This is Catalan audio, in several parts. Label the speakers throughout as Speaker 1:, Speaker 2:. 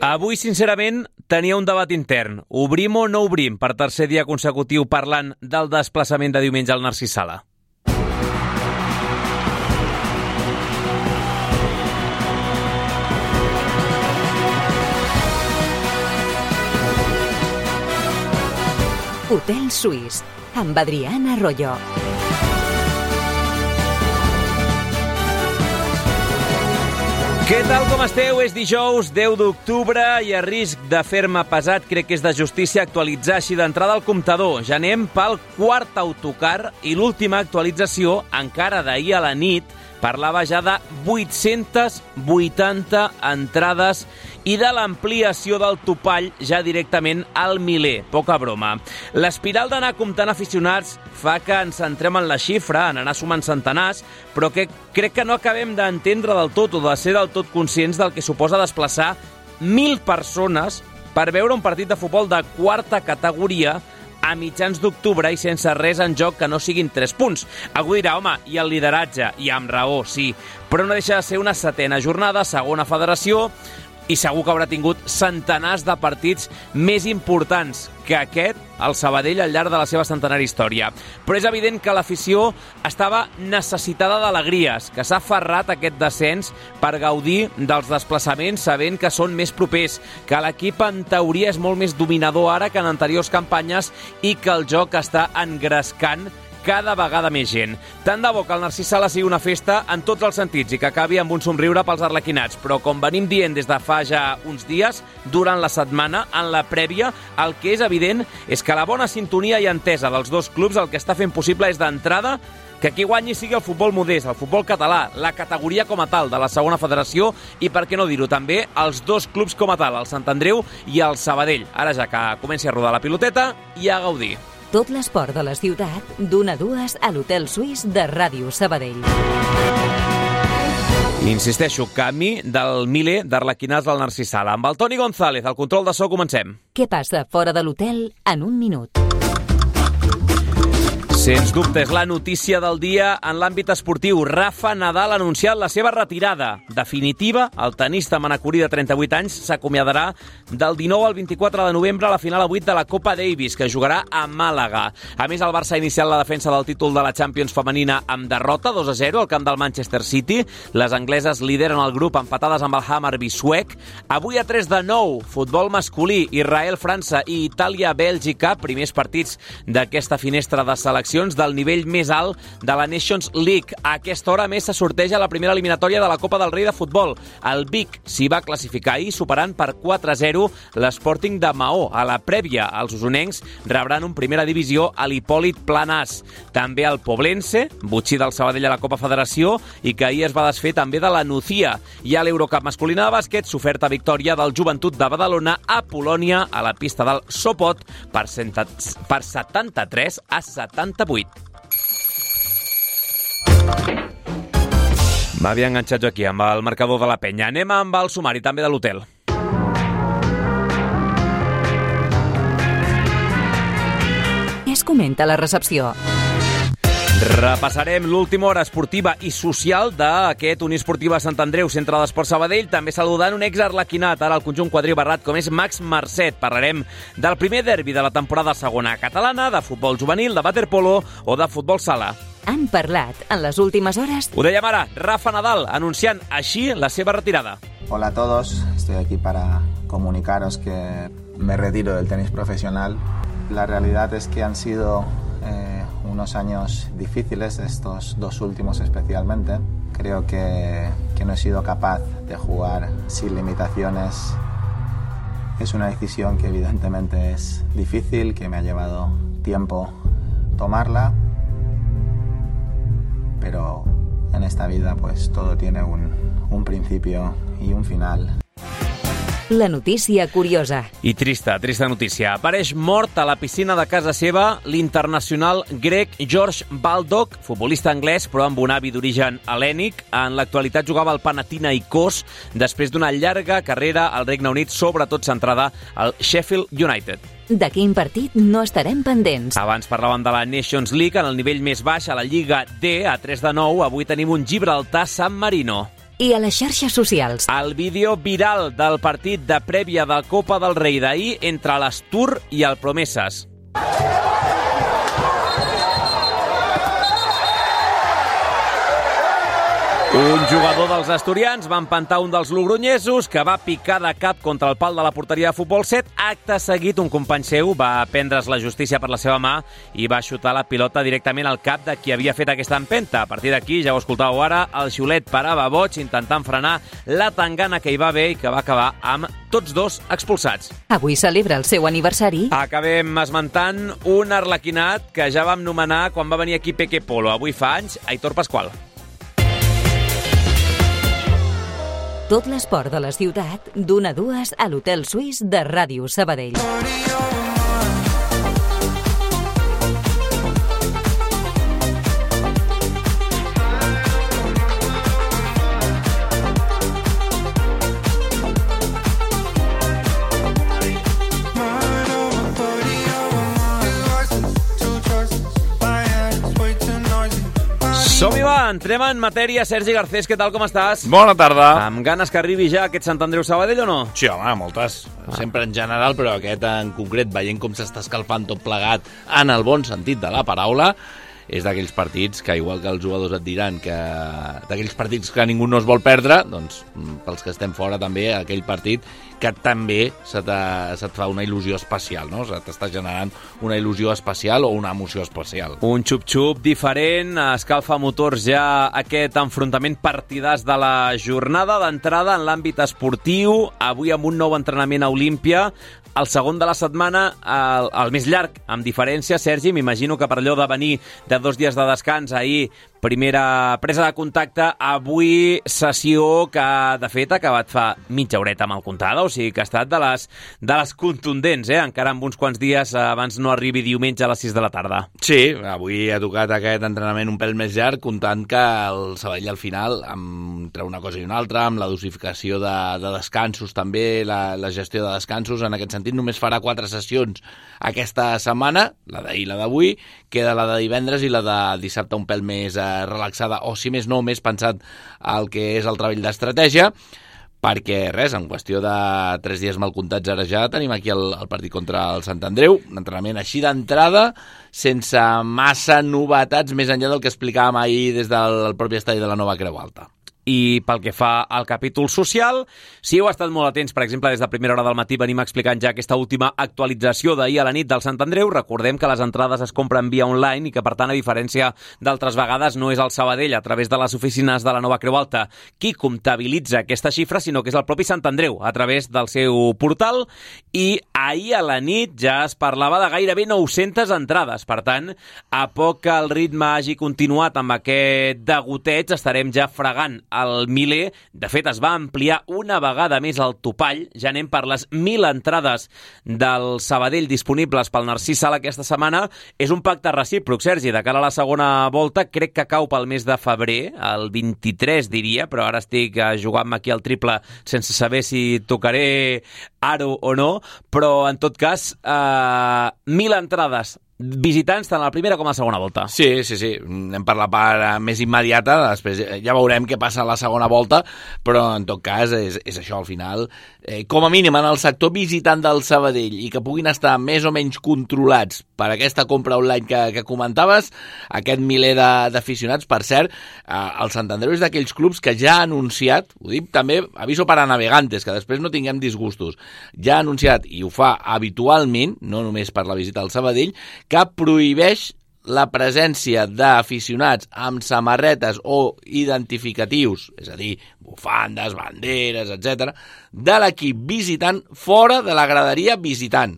Speaker 1: Avui, sincerament, tenia un debat intern. Obrim o no obrim per tercer dia consecutiu parlant del desplaçament de diumenge al Narcís Sala?
Speaker 2: Hotel Suís, amb Adriana Arroyo.
Speaker 1: Què tal, com esteu? És dijous 10 d'octubre i a risc de fer-me pesat crec que és de justícia actualitzar així d'entrada el comptador. Ja anem pel quart autocar i l'última actualització, encara d'ahir a la nit, parlava ja de 880 entrades i de l'ampliació del topall ja directament al miler. Poca broma. L'espiral d'anar comptant aficionats fa que ens centrem en la xifra, en anar sumant centenars, però que crec que no acabem d'entendre del tot o de ser del tot conscients del que suposa desplaçar 1.000 persones per veure un partit de futbol de quarta categoria a mitjans d'octubre i sense res en joc que no siguin 3 punts. Algú dirà, home, i el lideratge? I amb raó, sí. Però no deixa de ser una setena jornada, segona federació, i segur que haurà tingut centenars de partits més importants que aquest, el Sabadell, al llarg de la seva centenària història. Però és evident que l'afició estava necessitada d'alegries, que s'ha aferrat a aquest descens per gaudir dels desplaçaments, sabent que són més propers, que l'equip en teoria és molt més dominador ara que en anteriors campanyes i que el joc està engrescant cada vegada més gent. Tant de bo que el Narcís Sala sigui una festa en tots els sentits i que acabi amb un somriure pels arlequinats, però com venim dient des de fa ja uns dies, durant la setmana, en la prèvia, el que és evident és que la bona sintonia i entesa dels dos clubs el que està fent possible és d'entrada que qui guanyi sigui el futbol modest, el futbol català, la categoria com a tal de la segona federació i, per què no dir-ho, també els dos clubs com a tal, el Sant Andreu i el Sabadell. Ara ja que comenci a rodar la piloteta i a gaudir.
Speaker 2: Tot l'esport de la ciutat, d'1 a 2 a l'Hotel Suís de Ràdio Sabadell.
Speaker 1: Insisteixo, camí del miler d'arlequinats del Narcís Sala. Amb el Toni González, al control de so, comencem.
Speaker 2: Què passa fora de l'hotel en un minut?
Speaker 1: Sens dubte, és la notícia del dia en l'àmbit esportiu. Rafa Nadal ha anunciat la seva retirada definitiva. El tenista manacorí de 38 anys s'acomiadarà del 19 al 24 de novembre a la final a 8 de la Copa Davis, que jugarà a Màlaga. A més, el Barça ha iniciat la defensa del títol de la Champions femenina amb derrota 2-0 al camp del Manchester City. Les angleses lideren el grup empatades amb el Hammarby suec. Avui a 3-9, futbol masculí, Israel-França i Itàlia-Bèlgica, primers partits d'aquesta finestra de selecció del nivell més alt de la Nations League. A aquesta hora, més, se sorteja la primera eliminatòria de la Copa del Rei de futbol. El Vic s'hi va classificar ahir, superant per 4-0 l'Sporting de Maó. A la prèvia, els usonencs rebran un primera divisió a l'Hipòlit Planàs. També el Poblense, botxí del Sabadell a la Copa Federació, i que ahir es va desfer també de la Nucía. I a l'Eurocup masculina de bàsquet, s'oferta victòria del Joventut de Badalona a Polònia, a la pista del Sopot, per 73 a 78. M'havia enganxat jo aquí amb el marcador de la penya. Anem amb el sumari també de l'hotel.
Speaker 2: Què es comenta a la recepció?
Speaker 1: Repassarem l'última hora esportiva i social d'aquest Uniesportiva Sant Andreu, centre d'esport Sabadell, també saludant un ex-arlequinat, ara al conjunt quadribarrat, com és Max Marcet. Parlarem del primer derbi de la temporada segona catalana, de futbol juvenil, de waterpolo o de futbol sala.
Speaker 2: Han parlat en les últimes hores.
Speaker 1: Ho dèiem ara, Rafa Nadal, anunciant així la seva retirada.
Speaker 3: Hola a todos, estoy aquí para comunicaros que me retiro del tenis profesional. La realidad es que han sido unos años difíciles, estos dos últimos especialmente. Creo que no he sido capaz de jugar sin limitaciones. Es una decisión que evidentemente es difícil, que me ha llevado tiempo tomarla, pero en esta vida pues todo tiene un principio y un final.
Speaker 2: La notícia curiosa.
Speaker 1: I trista notícia. Apareix mort a la piscina de casa seva l'internacional grec George Baldock, futbolista anglès però amb un avi d'origen hel·lènic. En l'actualitat jugava al Panathinaikos després d'una llarga carrera al Regne Unit, sobretot centrada al Sheffield United.
Speaker 2: De quin partit no estarem pendents?
Speaker 1: Abans parlàvem de la Nations League en el nivell més baix, a la Lliga D, a 3-9. Avui tenim un Gibraltar-San Marino.
Speaker 2: i a les xarxes socials.
Speaker 1: El vídeo viral del partit de prèvia de Copa del Rei d'ahir entre l'Astur i el Promeses. Un jugador dels asturians va empantar un dels logronyesos que va picar de cap contra el pal de la porteria de Futbol 7. Acte seguit, un company seu va prendre's la justícia per la seva mà i va xutar la pilota directament al cap de qui havia fet aquesta empenta. A partir d'aquí, ja ho escoltàveu ara, el xiulet parava boig intentant frenar la tangana que hi va haver i que va acabar amb tots dos expulsats.
Speaker 2: Avui celebra el seu aniversari.
Speaker 1: Acabem esmentant un arlequinat que ja vam nomenar quan va venir aquí Peque Polo. Avui fa anys, Aitor Pascual.
Speaker 2: Tot l'esport de la ciutat, d'1 a 2 a l'Hotel Suís de Ràdio Sabadell.
Speaker 1: Som-hi, va, entrem en matèria. Sergi Garcés, què tal, com estàs?
Speaker 4: Bona tarda.
Speaker 1: Amb ganes que arribi ja aquest Sant Andreu Sabadell o no?
Speaker 4: Sí, home, moltes. Sempre en general, però aquest en concret, veient com s'està escalfant tot plegat en el bon sentit de la paraula, és d'aquells partits que, igual que els jugadors et diran que d'aquells partits que ningú no es vol perdre, doncs pels que estem fora també, aquell partit que també se't fa una il·lusió especial, no? T'està generant una il·lusió especial o una emoció especial.
Speaker 1: Un xup-xup diferent, escalfa motors ja aquest enfrontament partidàs de la jornada d'entrada en l'àmbit esportiu, avui amb un nou entrenament a Olímpia, el segon de la setmana, el més llarg, amb diferència, Sergi, m'imagino que per allò de venir de 2 dies de descans, ahir primera presa de contacte, avui sessió que, de fet, ha acabat fa mitja horeta mal comptada, o sigui que ha estat de les contundents, encara amb uns quants dies abans no arribi diumenge a les 6 de la tarda.
Speaker 4: Sí, avui ha tocat aquest entrenament un pèl més llarg, comptant que el Sabadell al final, entre una cosa i una altra, amb la dosificació de descansos també, la gestió de descansos, en aquest sentit només farà 4 sessions aquesta setmana, la d'ahir i la d'avui, queda la de divendres i la de dissabte un pèl més relaxada, o si més no, més pensat al que és el treball d'estratègia, perquè res, en qüestió de 3 dies mal comptats ara ja tenim aquí el partit contra el Sant Andreu, un entrenament així d'entrada, sense massa novetats, més enllà del que explicàvem ahir des del propi estadi de la Nova Creu Alta.
Speaker 1: I pel que fa al capítol social, si heu estat molt atents, per exemple, des de primera hora del matí venim explicant ja aquesta última actualització d'ahir a la nit del Sant Andreu. Recordem que les entrades es compren via online i que, per tant, a diferència d'altres vegades, no és el Sabadell, a través de les oficines de la Nova Creu Alta, qui comptabilitza aquesta xifra, sinó que és el propi Sant Andreu, a través del seu portal. I ahir a la nit ja es parlava de gairebé 900 entrades. Per tant, a poc que el ritme hagi continuat amb aquest degoteig, estarem ja fregant el miler. De fet, es va ampliar una vegada més el topall. Ja anem per les 1.000 entrades del Sabadell disponibles pel Narcís Sala aquesta setmana. És un pacte recíproc, Sergi, de cara a la segona volta. Crec que cau pel mes de febrer, el 23, diria, però ara estic jugant aquí al triple sense saber si tocaré aro o no. Però, en tot cas, 1.000 entrades visitants tant a la primera com a la segona volta.
Speaker 4: Sí. Anem per la part més immediata, després ja veurem què passa a la segona volta, però en tot cas és això al final. Com a mínim en el sector visitant del Sabadell i que puguin estar més o menys controlats per aquesta compra online que comentaves, aquest miler d'aficionats, per cert, el Sant Andreu és d'aquells clubs que ja ha anunciat, ho dic també, aviso para navegantes, que després no tinguem disgustos, ja ha anunciat, i ho fa habitualment, no només per la visita al Sabadell, que prohibeix la presència d'aficionats amb samarretes o identificatius, és a dir, bufandes, banderes, etc., de l'equip visitant fora de la graderia visitant.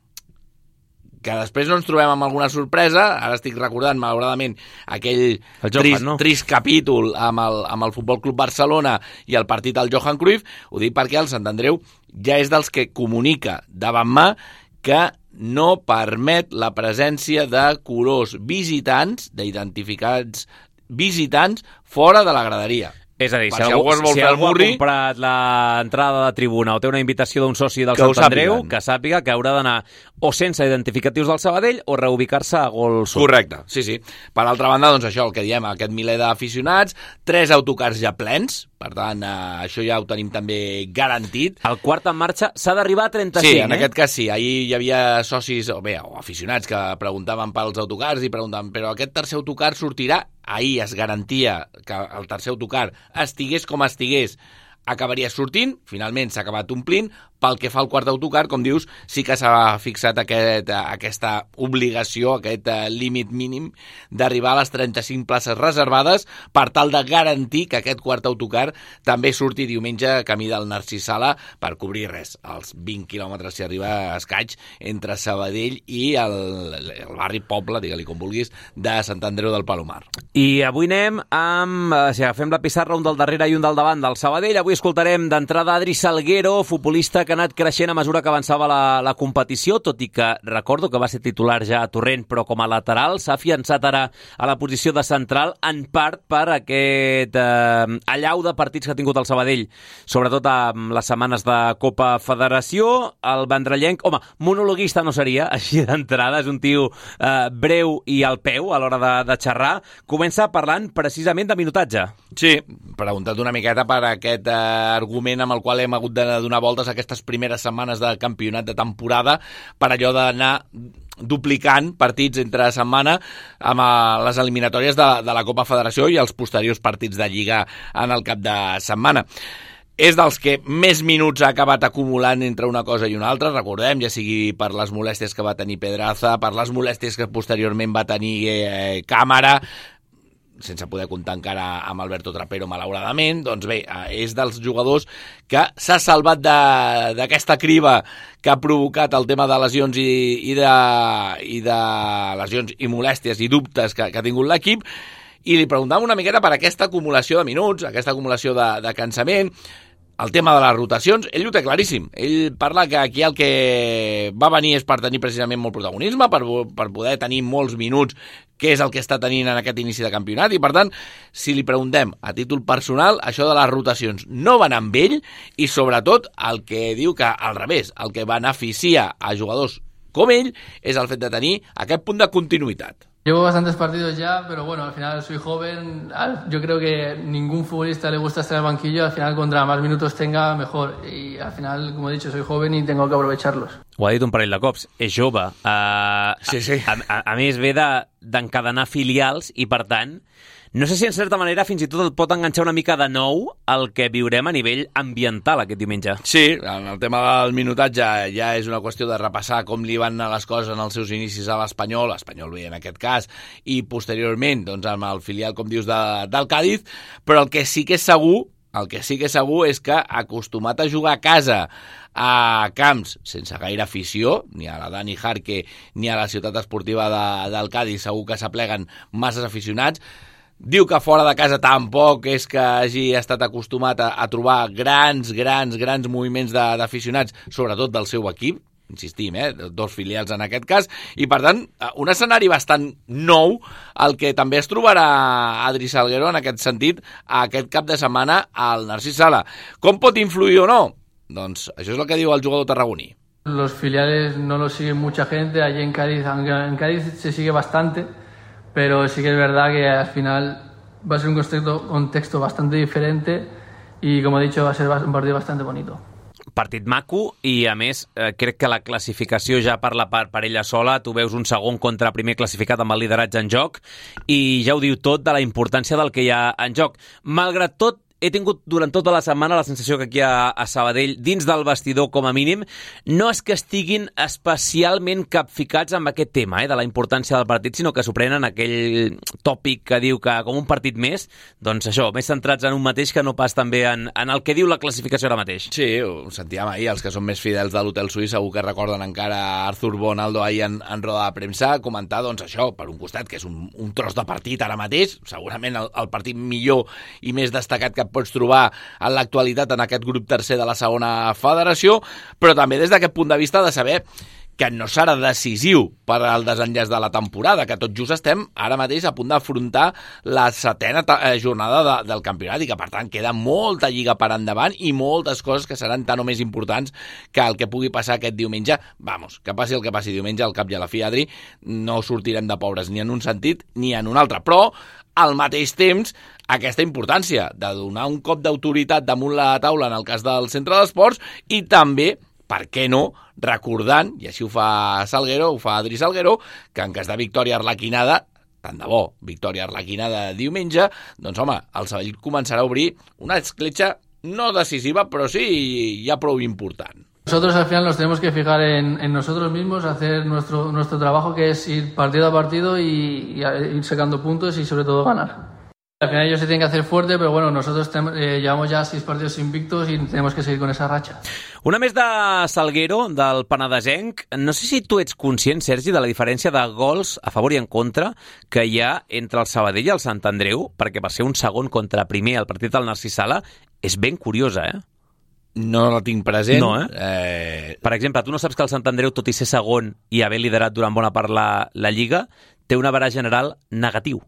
Speaker 4: Que després no ens trobem amb alguna sorpresa, ara estic recordant, malauradament, aquell trist capítol amb el Futbol Club Barcelona i el partit al Johan Cruyff. Ho dic perquè el Sant Andreu ja és dels que comunica davant mà que no permet la presència de colors visitants, d'identificats visitants, fora de la graderia.
Speaker 1: És a dir,
Speaker 4: si algú
Speaker 1: ha comprat l'entrada de tribuna o té una invitació d'un soci del Sant Andreu, que sàpiga que haurà d'anar o sense identificatius del Sabadell o reubicar-se a Gol Sud.
Speaker 4: Correcte, sí. Per altra banda, doncs això, el que diem, aquest miler d'aficionats, 3 autocars ja plens, per tant, això ja ho tenim també garantit.
Speaker 1: El quart en marxa s'ha d'arribar a 35,
Speaker 4: Sí, en aquest cas sí. Ahir hi havia socis, o aficionats, que preguntaven pels autocars i preguntaven, però aquest tercer autocar sortirà? Ahir es garantia que el tercer autocar estigués com estigués, acabaria sortint, finalment s'ha acabat omplint. Pel que fa al quart autocar, com dius, sí que s'ha fixat aquesta obligació, aquest límit mínim d'arribar a les 35 places reservades per tal de garantir que aquest quart autocar també surti diumenge camí del Narcís Sala per cobrir els 20 quilòmetres, si arriba a escaig, entre Sabadell i el barri poble, digue-li com vulguis, de Sant Andreu del Palomar.
Speaker 1: I avui anem amb, si agafem la pissarra, un del darrere i un del davant del Sabadell. Avui escoltarem d'entrada Adri Salguero, futbolista que ha anat creixent a mesura que avançava la competició, tot i que recordo que va ser titular ja a Torrent, però com a lateral s'ha afiançat ara a la posició de central, en part per aquest allau de partits que ha tingut el Sabadell, sobretot amb les setmanes de Copa Federació. El vendrellenc, home, monologuista no seria, així d'entrada, és un tio breu i al peu a l'hora de xerrar. Comença parlant precisament de minutatge.
Speaker 4: Sí, preguntat una miqueta per aquest argument amb el qual hem hagut de donar voltes a aquestes primeres setmanes de campionat de temporada, per allò d'anar duplicant partits entre setmana amb les eliminatòries de la Copa Federació i els posteriors partits de Lliga en el cap de setmana. És dels que més minuts ha acabat acumulant entre una cosa i una altra, recordem, ja sigui per les molèsties que va tenir Pedraza, per les molèsties que posteriorment va tenir Càmara, sense poder comptar encara amb Alberto Trapero, malauradament. Doncs bé, és dels jugadors que s'ha salvat d'aquesta criba que ha provocat el tema de lesions i de lesions i molèsties i dubtes que ha tingut l'equip, i li preguntàvem una miqueta per aquesta acumulació de minuts, aquesta acumulació de cansament, el tema de les rotacions. Ell ho té claríssim. Ell parla que aquí el que va venir és per tenir precisament molt protagonisme, per poder tenir molts minuts, que és el que està tenint en aquest inici de campionat, i per tant, si li preguntem a títol personal, això de les rotacions no va anar amb ell, i sobretot el que diu que al revés, el que beneficia a jugadors com ell és el fet de tenir aquest punt de continuïtat.
Speaker 5: Llevo bastantes partidos ya, pero bueno, al final soy joven. Yo creo que ningún futbolista le gusta estar en el banquillo. Al final, contra más minutos tenga, mejor. Y al final, como he dicho, soy joven y tengo que aprovecharlos.
Speaker 1: Ho ha dit un parell de cops. És jove.
Speaker 4: Sí.
Speaker 1: A més, ve d'encadenar filials i, per tant, no sé si en certa manera fins i tot et pot enganxar una mica de nou el que viurem a nivell ambiental aquest diumenge.
Speaker 4: Sí, en el tema del minutatge ja és una qüestió de repassar com li van anar les coses en els seus inicis a l'Espanyol bé en aquest cas, i posteriorment doncs, amb el filial, com dius, del Cádiz, però el que sí que és segur és que acostumat a jugar a casa a camps sense gaire afició, ni a la Dani Jarque ni a la ciutat esportiva del Cádiz segur que s'apleguen masses aficionats. Diu que fora de casa tampoc és que hagi estat acostumat a trobar grans moviments d'aficionats, sobretot del seu equip, insistim, dos filials en aquest cas, i per tant, un escenari bastant nou, el que també es trobarà Adri Salguero en aquest sentit, aquest cap de setmana al Narcís Sala. Com pot influir o no? Doncs això és el que diu el jugador tarragoní.
Speaker 5: Los filiales no los sigue mucha gente, allí en Cádiz, aunque en Cádiz se sigue bastante, pero sí que es verdad que al final va a ser un contexto bastante diferente y, como he dicho, va a ser un partido bastante bonito.
Speaker 1: Partit maco i, a més, crec que la classificació ja parla per ella sola. Tu veus un segon contra primer classificat amb el lideratge en joc i ja ho diu tot de la importància del que hi ha en joc. Malgrat tot, he tingut durant tota la setmana la sensació que aquí a Sabadell, dins del vestidor com a mínim, no és que estiguin especialment capficats amb aquest tema de la importància del partit, sinó que s'ho prenen aquell tòpic que diu que com un partit més, doncs això, més centrats en un mateix que no pas també en el que diu la classificació ara mateix.
Speaker 4: Sí, ho sentíem ahir, els que són més fidels de l'Hotel Suís segur que recorden encara Arthur Bonaldo ahir en roda de premsa comentar, doncs això, per un costat, que és un tros de partit ara mateix, segurament el partit millor i més destacat que pots trobar en l'actualitat en aquest grup tercer de la segona federació, però també des d'aquest punt de vista de saber que no serà decisiu per al desenllaç de la temporada, que tot just estem ara mateix a punt d'afrontar la 7a jornada del campionat i que, per tant, queda molta lliga per endavant i moltes coses que seran tan o més importants que el que pugui passar aquest diumenge. Vamos, que passi el que passi diumenge, al cap i a la fi, Adri, no sortirem de pobres ni en un sentit ni en un altre, però al mateix temps aquesta importància de donar un cop d'autoritat damunt la taula en el cas del centre d'esports i també, per què no, recordant, i així ho fa Salguero, ho fa Adri Salguero, que en cas de victòria arlequinada, tant de bo, victòria arlequinada diumenge, doncs home, el Sabadell començarà a obrir una escletxa no decisiva, però sí ja prou important.
Speaker 5: Nosotros al final nos tenemos que fijar en nosotros mismos, hacer nuestro trabajo, que es ir partido a partido y ir sacando puntos y sobre todo ganar. Al final ellos se tienen que hacer fuerte, pero bueno, nosotros llevamos ya 6 partidos invictos y tenemos que seguir con esa racha.
Speaker 1: Una més de Salguero, del penedesenc. No sé si tu ets conscient, Sergi, de la diferència de gols a favor i en contra que hi ha entre el Sabadell i el Sant Andreu, perquè per ser un segon contra primer al partit del Narcís Sala és ben curiosa, eh?
Speaker 4: No la tinc present.
Speaker 1: No, Per exemple, tu no saps que el Sant Andreu, tot i ser segon i haver liderat durant bona part la Lliga, té un average general negatiu.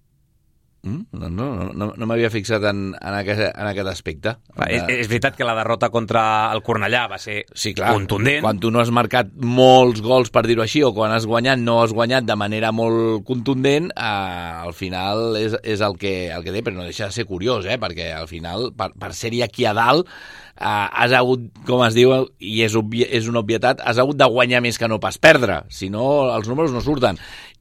Speaker 4: No m'havia fixat en aquest aspecte.
Speaker 1: És veritat que la derrota contra el Cornellà va ser contundent.
Speaker 4: Quan tu no has marcat molts gols, per dir-ho així, o quan has guanyat, no has guanyat de manera molt contundent, al final és el que té, però no deixa de ser curiós, perquè al final, per ser-hi aquí a dalt, has hagut, com es diu, i és una obvietat, has hagut de guanyar més que no pas perdre, si no els números no surten,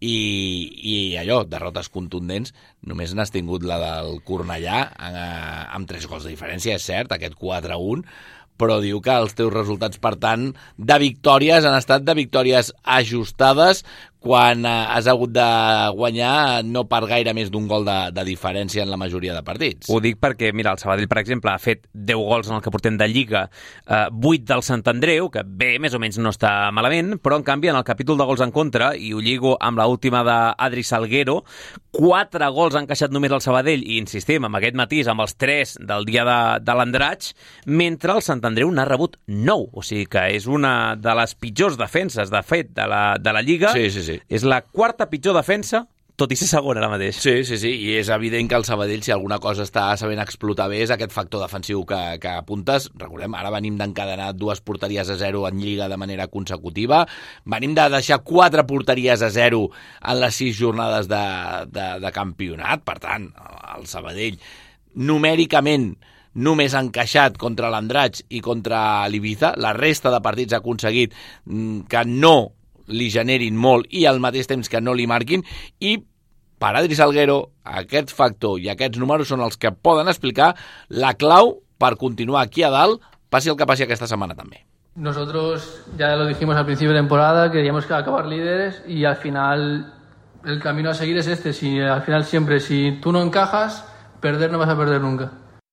Speaker 4: i allò, derrotes contundents, només n'has tingut la del Cornellà amb 3 gols de diferència, és cert, aquest 4-1, però diu que els teus resultats, per tant, de victòries han estat de victòries ajustades quan has hagut de guanyar no per gaire més d'un gol de diferència en la majoria de partits.
Speaker 1: Ho dic perquè, mira, el Sabadell, per exemple, ha fet 10 gols en el que portem de Lliga, 8 del Sant Andreu, que bé, més o menys no està malament, però en canvi en el capítol de gols en contra, i ho lligo amb l'última d'Adri Salguero, 4 gols han encaixat només el Sabadell, i insistim, amb aquest matís, amb els 3 del dia de l'Andratx, mentre el Sant Andreu n'ha rebut 9, o sigui que és una de les pitjors defenses, de fet, de la Lliga.
Speaker 4: Sí.
Speaker 1: És la 4ª pitjor defensa, tot i ser segon ara mateix.
Speaker 4: Sí, i és evident que el Sabadell, si alguna cosa està sabent explotar bé, és aquest factor defensiu que apuntes. Recordem, ara venim d'encadenar 2 porteries a 0 en Lliga de manera consecutiva, venim de deixar 4 porteries a 0 en les 6 jornades de campionat. Per tant, el Sabadell numèricament només ha encaixat contra l'Andratx i contra l'Ibiza. La resta de partits ha aconseguit que no li generin molt i al mateix temps que no li marquin, i per Adri Salguero aquest factor i aquests números són els que poden explicar la clau per continuar aquí a dalt, passi el que passi aquesta setmana també.
Speaker 5: Nosotros ya lo dijimos al principio de temporada, queríamos acabar líderes y al final el camino a seguir es este. Si al final siempre, si tú no encajas, perder no vas a perder nunca.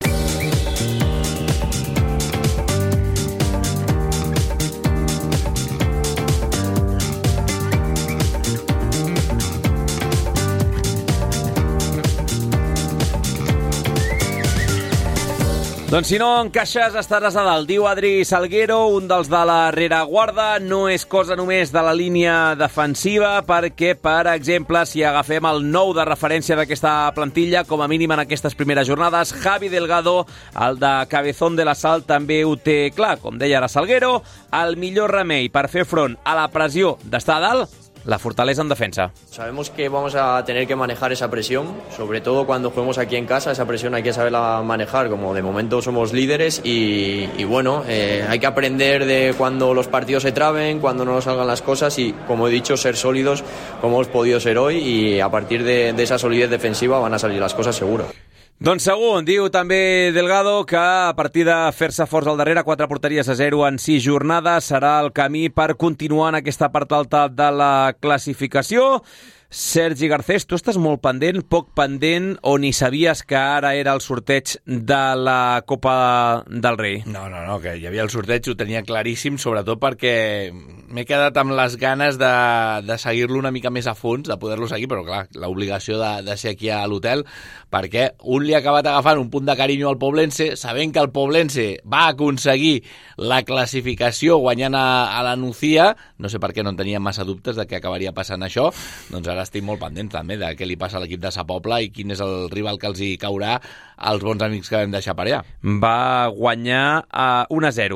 Speaker 1: Doncs si no encaixes estaràs a dalt, diu Adri Salguero, un dels de la rereguarda. No és cosa només de la línia defensiva, perquè, per exemple, si agafem el 9 de referència d'aquesta plantilla, com a mínim en aquestes primeres jornades, Javi Delgado, el de Cabezón de la Sal, també ho té clar. Com deia ara Salguero, el millor remei per fer front a la pressió d'estar a dalt, la fortalesa en defensa.
Speaker 6: Sabemos que vamos a tener que manejar esa presión, sobre todo cuando juguemos aquí en casa. Esa presión hay que saberla manejar, como de momento somos líderes y bueno, hay que aprender de cuando los partidos se traben, cuando no nos salgan las cosas y, como he dicho, ser sólidos como hemos podido ser hoy, y a partir de esa solidez defensiva van a salir las cosas seguro.
Speaker 1: Doncs segur, diu també Delgado que a partir de fer-se forts al darrere, 4 porteries a 0 en 6 jornades serà el camí per continuar en aquesta part alta de la classificació. Sergi Garcés, tu estàs molt pendent, poc pendent, o ni sabies que ara era el sorteig de la Copa del Rei?
Speaker 4: No, que hi havia el sorteig, ho tenia claríssim, sobretot perquè m'he quedat amb les ganes de seguir-lo una mica més a fons, de poder-lo seguir, però clar, l'obligació de ser aquí a l'hotel, perquè un li ha acabat agafant un punt de carinyo al Poblense, sabent que el Poblense va aconseguir la classificació guanyant a la Nucía, no sé per què no en tenia massa dubtes de què acabaria passant això, doncs ara estic molt pendent també de què li passa a l'equip de Sa Pobla i quin és el rival que els hi caurà als bons amics que vam deixar per allà.
Speaker 1: Va guanyar 1-0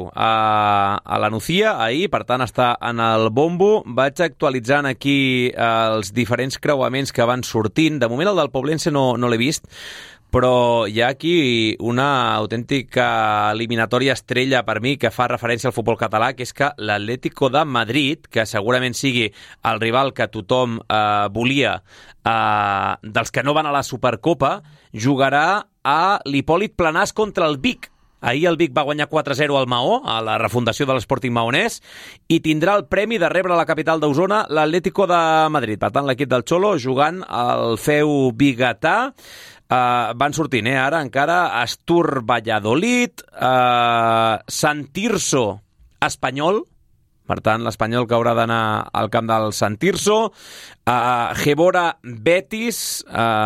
Speaker 1: a la Nucía ahir, per tant està en el bombo. Vaig actualitzant aquí els diferents creuaments que van sortint. De moment el del Poblense no l'he vist, però hi ha aquí una autèntica eliminatòria estrella per mi que fa referència al futbol català, que és que l'Atlético de Madrid, que segurament sigui el rival que tothom volia dels que no van a la Supercopa, jugarà a l'Hipòlit Planàs contra el Vic. Ahir el Vic va guanyar 4-0 al Maó, a la refundació de l'Sporting Maonès, i tindrà el premi de rebre a la capital d'Osona l'Atlético de Madrid. Per tant, l'equip del Xolo jugant al feu biguetà. Van sortint, ara encara Astur Valladolid, Sant Tirso Espanyol, per tant l'Espanyol que haurà d'anar al camp del Sant Tirso, Gebora Betis,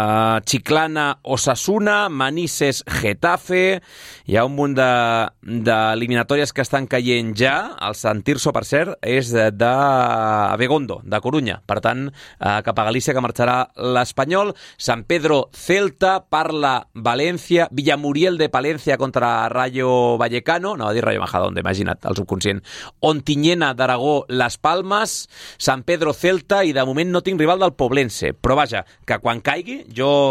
Speaker 1: Chiclana Osasuna, Manises Getafe. Hi ha un munt d'eliminatòries que estan caient ja. El Sant Tirso, per cert, és de Begondo, de Corunya. Per tant, cap a Galícia que marxarà l'Espanyol. San Pedro Celta, Parla València, Villamuriel de Palencia contra Rayo Vallecano, no va dir Rayo Majadahonda, imagina't, el subconscient. Ontinyena d'Aragó, Las Palmas, San Pedro Celta, i de moment no tinc rival del Poblense, però vaja, que quan caigui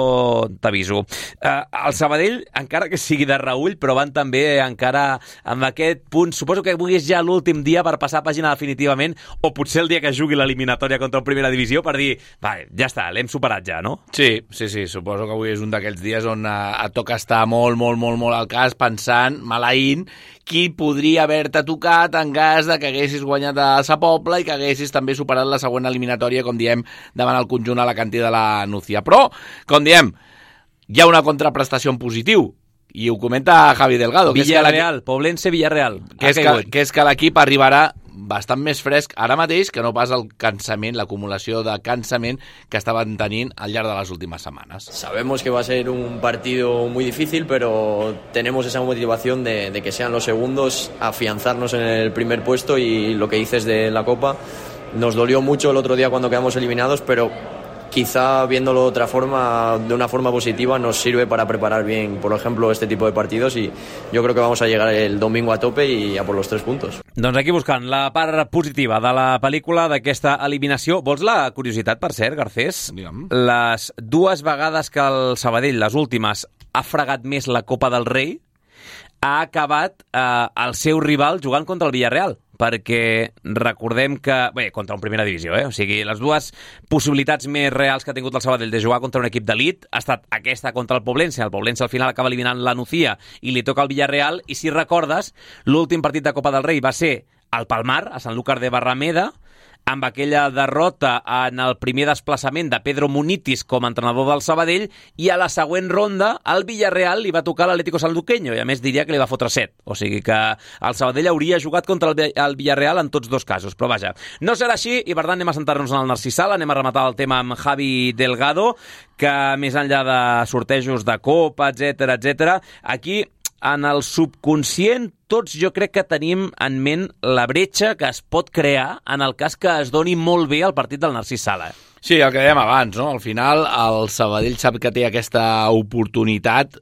Speaker 1: jo t'aviso. El Sabadell, encara que sigui de reüll, però van també encara amb aquest punt, suposo que avui és ja l'últim dia per passar pàgina definitivament, o potser el dia que jugui l'eliminatòria contra el Primera Divisió per dir, va, ja està, l'hem superat ja, no?
Speaker 4: Sí, suposo que avui és un d'aquells dies on et toca estar molt al cas, pensant, maleint, qui podria haver-te tocat en cas de que haguessis guanyat a Sa Pobla i que haguessis també superat la següent eliminatòria, com diem, davant el conjunt alacantí de la Nucía. Però, com diem, hi ha una contraprestació en positiu, i ho comenta Javi Delgado.
Speaker 1: Villarreal, Poblense-Villarreal.
Speaker 4: Que és que l'equip arribarà bastant més fresc ara mateix que no pas el cansament, l'acumulació de cansament que estaven tenint al llarg de les últimes setmanes.
Speaker 6: Sabemos que va a ser un partido muy difícil, pero tenemos esa motivación de que sean los segundos, afianzarnos en el primer puesto, y lo que dices de la Copa, nos dolió mucho el otro día cuando quedamos eliminados, pero quizá viéndolo de otra forma, de una forma positiva, nos sirve para preparar bien, por ejemplo, este tipo de partidos, y yo creo que vamos a llegar el domingo a tope y a por los 3 puntos.
Speaker 1: Doncs aquí buscant la part positiva de la pel·lícula d'aquesta eliminació. Vols la curiositat, per cert, Garcés?
Speaker 4: Digue'm.
Speaker 1: Les 2 vegades que el Sabadell, les últimes, ha fregat més la Copa del Rei, ha acabat el seu rival jugant contra el Villarreal, perquè recordem que... Bé, contra un Primera Divisió, O sigui, les 2 possibilitats més reals que ha tingut el Sabadell de jugar contra un equip d'elit ha estat aquesta contra el Poblense. El Poblense al final acaba eliminant la Nucía i li toca al Villarreal, i si recordes, l'últim partit de Copa del Rei va ser al Palmar, a Sanlúcar de Barrameda, amb aquella derrota en el primer desplaçament de Pedro Munitis com a entrenador del Sabadell, i a la següent ronda al Villarreal li va tocar l'Atlético Sanluqueño, i a més diria que li va fotre 7. O sigui que el Sabadell hauria jugat contra el Villarreal en tots 2 casos. Però vaja, no serà així, i per tant anem a sentar-nos en el Narcís Sala, anem a rematar el tema amb Javi Delgado, que més enllà de sortejos de Copa, etc, aquí en el subconscient tots jo crec que tenim en ment la bretxa que es pot crear en el cas que es doni molt bé el partit del Narcís Sala.
Speaker 4: Sí, el que dèiem abans, no? Al final el Sabadell sap que té aquesta oportunitat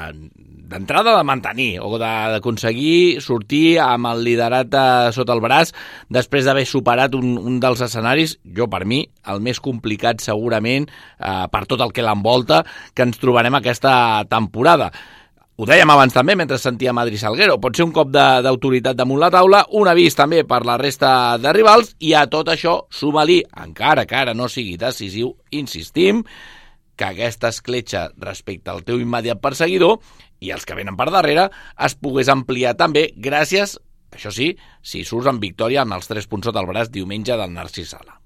Speaker 4: d'entrada de mantenir o d'aconseguir sortir amb el liderat sota el braç després d'haver superat un dels escenaris, jo per mi, el més complicat segurament per tot el que l'envolta que ens trobarem aquesta temporada. Ho dèiem abans també, mentre sentíem Adri Salguero. Pot ser un cop d'autoritat damunt la taula, un avís també per la resta de rivals, i a tot això suma-li, encara que ara no sigui decisiu, insistim, que aquesta escletxa respecte al teu immediat perseguidor i els que venen per darrere es pogués ampliar també gràcies, això sí, si surts amb victòria amb els 3 punts sota el braç diumenge del Narcís Sala.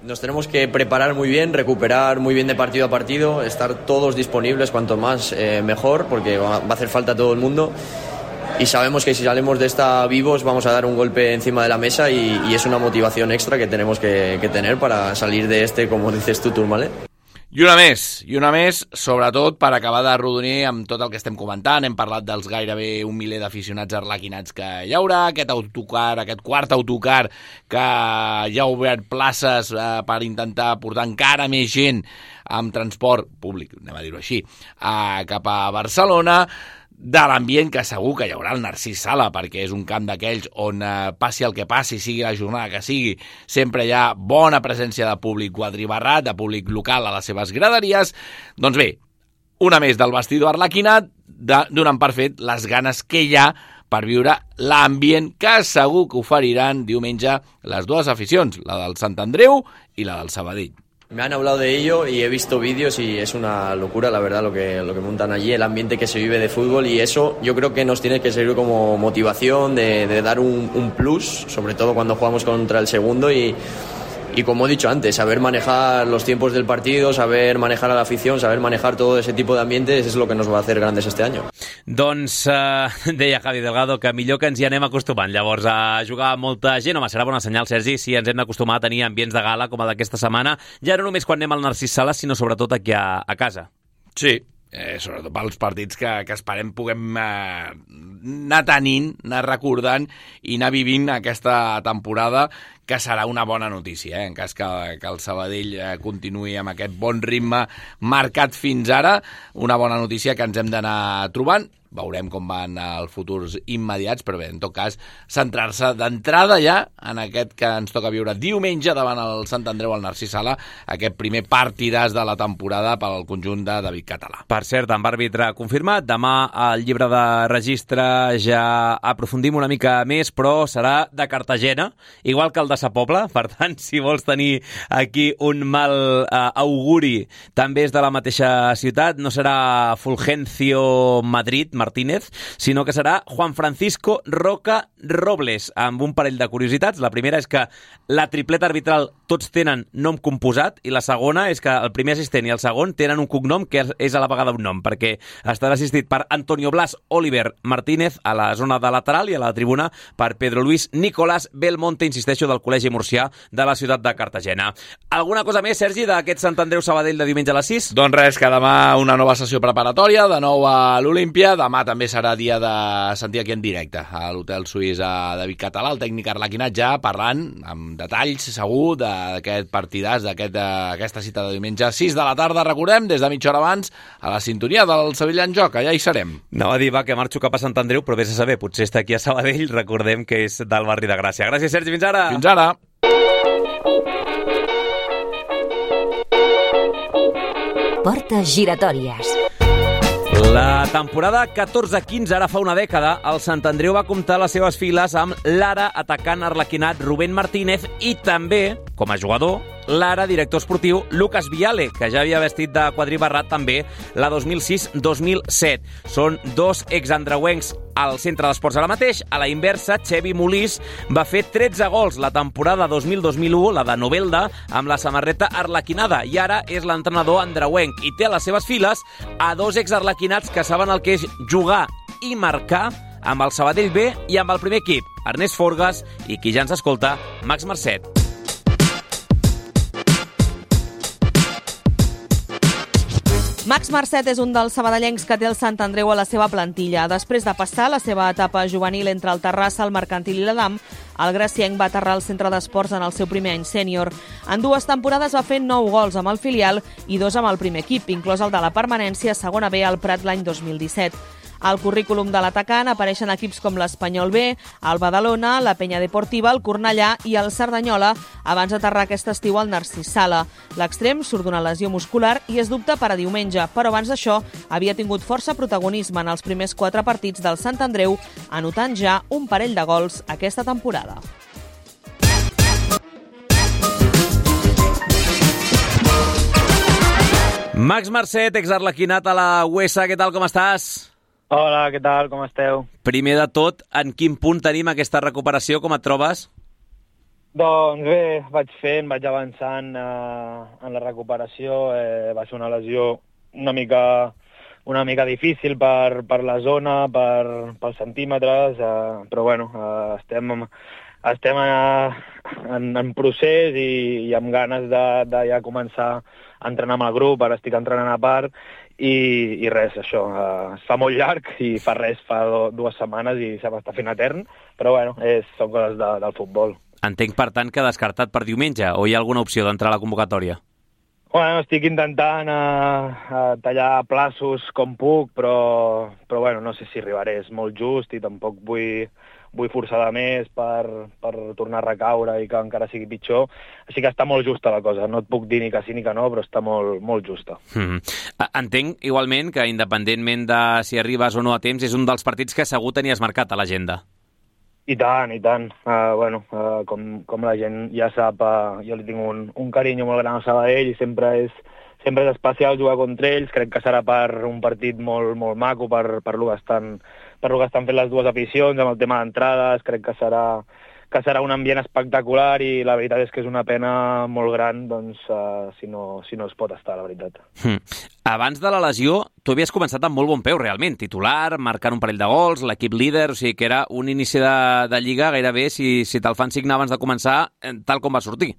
Speaker 6: Nos tenemos que preparar muy bien, recuperar muy bien de partido a partido, estar todos disponibles, cuanto más mejor, porque va a hacer falta todo el mundo. Y sabemos que si salimos de esta vivos vamos a dar un golpe encima de la mesa y es una motivación extra que tenemos que tener para salir de este, como dices tú, Tourmalet.
Speaker 4: I una més, sobretot per acabar de rodonir amb tot el que estem comentant. Hem parlat dels gairebé 1 miler d'aficionats arlequinats que hi haurà, aquest autocar, aquest quart autocar que ja ha obert places per intentar portar encara més gent amb transport públic, anem a dir-ho així, cap a Barcelona, de l'ambient que segur que hi haurà el Narcís Sala, perquè és un camp d'aquells on passi el que passi, sigui la jornada que sigui, sempre hi ha bona presència de públic quadribarrat, de públic local a les seves graderies. Doncs bé, una més del vestidor arlequinat, donant per fet les ganes que hi ha per viure l'ambient que segur que oferiran diumenge les dues aficions, la del Sant Andreu i la del Sabadell.
Speaker 6: Me han hablado de ello y he visto vídeos y es una locura, la verdad, lo que montan allí, el ambiente que se vive de fútbol, y eso yo creo que nos tiene que servir como motivación de dar un plus, sobre todo cuando jugamos contra el segundo y como he dicho antes, saber manejar los tiempos del partido, saber manejar a la afición, saber manejar todo ese tipo de ambientes es lo que nos va a hacer grandes este año.
Speaker 1: Doncs deia Javi Delgado que millor que ens hi anem acostumant. Llavors, a jugar amb molta gent, home, serà bona senyal, Sergi, si ens hem d'acostumar a tenir ambients de gala com el d'aquesta setmana, ja no només quan anem al Narcís Sala, sinó sobretot aquí a casa.
Speaker 4: Sí, sobretot pels partits que esperem puguem anar tenint, anar recordant i anar vivint aquesta temporada, que serà una bona notícia, en cas que el Sabadell continuï amb aquest bon ritme marcat fins ara, una bona notícia que ens hem d'anar trobant. Veurem com van els futurs immediats, però bé, en tot cas, centrar-se d'entrada ja en aquest que ens toca viure diumenge davant el Sant Andreu al Narcís Sala, aquest primer partidàs de la temporada pel conjunt de David Català.
Speaker 1: Per cert, amb àrbitre confirmat, demà al llibre de registre ja aprofundim una mica més, però serà de Cartagena, igual que el de Sa Pobla. Per tant, si vols tenir aquí un mal auguri, també és de la mateixa ciutat, no serà Fulgencio Martínez, sinó que serà Juan Francisco Roca Robles, amb un parell de curiositats. La primera és que la tripleta arbitral tots tenen nom composat, i la segona és que el primer assistent i el segon tenen un cognom que és a la vegada un nom, perquè estarà assistit per Antonio Blas Oliver Martínez a la zona de lateral i a la tribuna per Pedro Luis Nicolás Belmonte, insisteixo, del Col·legi Murcià de la ciutat de Cartagena. Alguna cosa més, Sergi, d'aquest Sant Andreu Sabadell de diumenge a les 6?
Speaker 4: Doncs res, que demà una nova sessió preparatòria, de nou a l'Olímpia. Demà també serà dia de sentir aquí en directe a l'Hotel Suís a David Català, el tècnic arlequinat, ja parlant amb detalls segur d'aquest partidàs, d'aquesta cita de diumenge a 6 de la tarda, recordem, des de mitja hora abans, a la sintonia del Sevilla en Joc. Allà hi serem.
Speaker 1: Anava a dir, va, que marxo cap a Sant Andreu, però vés a saber, potser està aquí a Sabadell, recordem que és del barri de Gràcia. Gràcies, Sergi, fins ara!
Speaker 4: Fins ara!
Speaker 2: Portes giratòries.
Speaker 1: La temporada 14-15, ara fa una dècada, el Sant Andreu va comptar les seves files amb l'ara atacant arlequinat Rubén Martínez i també, com a jugador, l'ara director esportiu Lucas Viale, que ja havia vestit de quadribarrat també la 2006-2007. Són dos exandreuencs al centre d'esports ara mateix. A la inversa, Xevi Molís va fer 13 gols la temporada 2000-2001, la de Novelda, amb la samarreta arlequinada, i ara és l'entrenador andreuenc i té a les seves files a dos exarlequinats que saben el que és jugar i marcar amb el Sabadell B i amb el primer equip, Ernest Forgas i qui ja ens escolta, Max Marcet.
Speaker 7: Max Marcet és un dels sabadellencs que té el Sant Andreu a la seva plantilla. Després de passar la seva etapa juvenil entre el Terrassa, el Mercantil i l'Adam, el gracienc va aterrar al centre d'esports en el seu primer any sènior. En 2 temporades va fer 9 gols amb el filial i 2 amb el primer equip, inclòs el de la permanència a segona B al Prat l'any 2017. Al currículum de l'atacant apareixen equips com l'Espanyol B, el Badalona, la Penya Deportiva, el Cornellà i el Cerdanyola, abans d'aterrar aquest estiu al Narcís Sala. L'extrem surt d'una lesió muscular i es dubta per a diumenge, però abans d'això havia tingut força protagonisme en els primers 4 partits del Sant Andreu, anotant ja un parell de gols aquesta temporada.
Speaker 1: Max Marcet, exarlequinat a la USA, què tal, com estàs?
Speaker 8: Hola, què tal? Com esteu?
Speaker 1: Primer de tot, en quin punt tenim aquesta recuperació? Com et trobes?
Speaker 8: Doncs bé, vaig avançant en la recuperació. Va ser una lesió una mica difícil per la zona, pels centímetres, però bueno, estem en procés i amb ganes de ja començar a entrenar amb el grup. Ara estic entrenant a part i res, això, es fa molt llarg i fa 2 setmanes i se m'està fent etern, però bueno, són coses del futbol.
Speaker 1: Entenc, per tant, que descartat per diumenge, o hi ha alguna opció d'entrar a la convocatòria?
Speaker 8: Bueno, estic intentant tallar plaços com puc, però bueno, no sé si arribaré, és molt just i tampoc vull forçar de més per tornar a recaure i que encara sigui pitjor. Així que està molt justa la cosa. No et puc dir ni que sí ni que no, però està molt, molt justa.
Speaker 1: Entenc, igualment, que independentment de si arribes o no a temps, és un dels partits que segur tenies marcat a l'agenda.
Speaker 8: I tant, i tant. Com la gent ja sap, jo li tinc un carinyo molt gran al Sabadell i sempre és especial jugar contra ells. Crec que serà per un partit molt, molt maco, per lo que estan fent les dues aficions, amb el tema d'entrades. Crec que serà un ambient espectacular i la veritat és que és una pena molt gran doncs, si no es pot estar, la veritat.
Speaker 1: Abans de la lesió, tu havies començat amb molt bon peu, realment. Titular, marcant un parell de gols, l'equip líder, o sigui que era un inici de Lliga gairebé, si te'l fan signar abans de començar, tal com va sortir.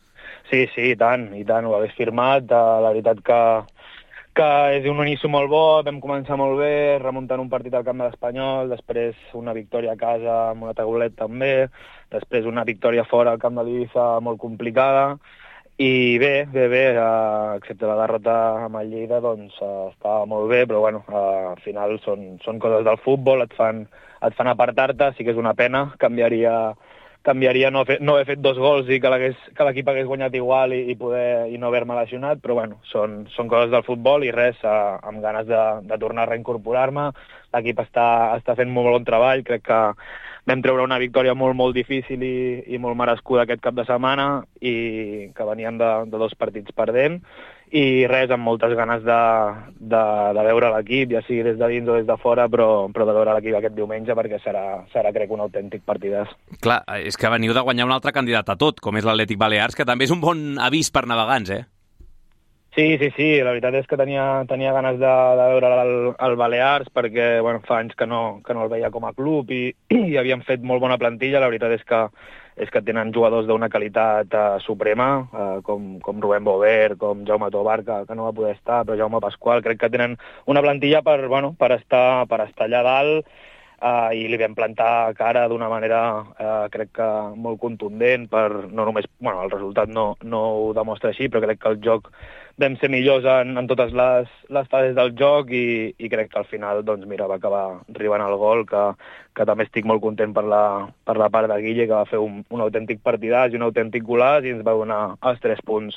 Speaker 8: Sí, i tant, ho hagués firmat. La veritat que és un inici molt bo, vam començar molt bé, remuntant un partit al camp de l'Espanyol, després una victòria a casa amb una taulet també, després una victòria fora al camp de l'Ibiza molt complicada, i bé, excepte la derrota amb el Lleida, doncs estava molt bé, però bueno, al final són coses del futbol, et fan apartar-te, sí que és una pena, canviaria no haver fet 2 gols i que l'equip hagués guanyat igual i no haver-me lesionat, però bueno, són coses del futbol i res, amb ganes de tornar a reincorporar-me. L'equip està fent molt bon treball, crec que vam treure una victòria molt, molt difícil i molt merescuda aquest cap de setmana i que veníem de 2 partits perdent i res, amb moltes ganes de veure l'equip, ja sigui des de dins o des de fora, però de veure l'equip aquest diumenge perquè serà crec, un autèntic partidàs.
Speaker 1: Clar, és que veniu de guanyar un altre candidat a tot, com és l'Atlètic Balears, que també és un bon avís per navegants, eh?
Speaker 8: Sí, la veritat és que tenia ganes de veure el Balears perquè bueno, fa anys que no el veia com a club i havien fet molt bona plantilla. La veritat és que tenen jugadors d'una qualitat suprema, com Rubén Bover, com Jaume Tobar, que no va poder estar, però Jaume Pasqual. Crec que tenen una plantilla per estar allà dalt i li vam plantar cara d'una manera crec que molt contundent no només, el resultat no ho demostra així, però crec que el joc vam ser millors en totes les fases del joc i crec que al final doncs, mira, va acabar arribant el gol que també estic molt content per la part de Guille, que va fer un autèntic partidàs i un autèntic golàs i ens va donar els 3 punts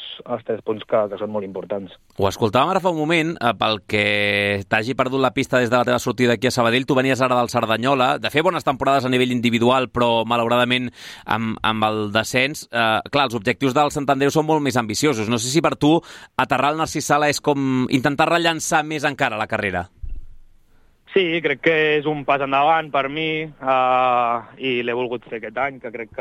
Speaker 8: que són molt importants.
Speaker 1: Ho escoltàvem ara fa un moment, pel que t'hagi perdut la pista des de la teva sortida aquí a Sabadell. Tu venies ara del Cerdanyola, de fer bones temporades a nivell individual, però malauradament amb el descens. Clar, els objectius del Sant Andreu són molt més ambiciosos. No sé si per tu aterrar al Narcís Sala és com intentar rellançar més encara la carrera.
Speaker 8: Sí, crec que és un pas endavant per mi i l'he volgut fer aquest any, que crec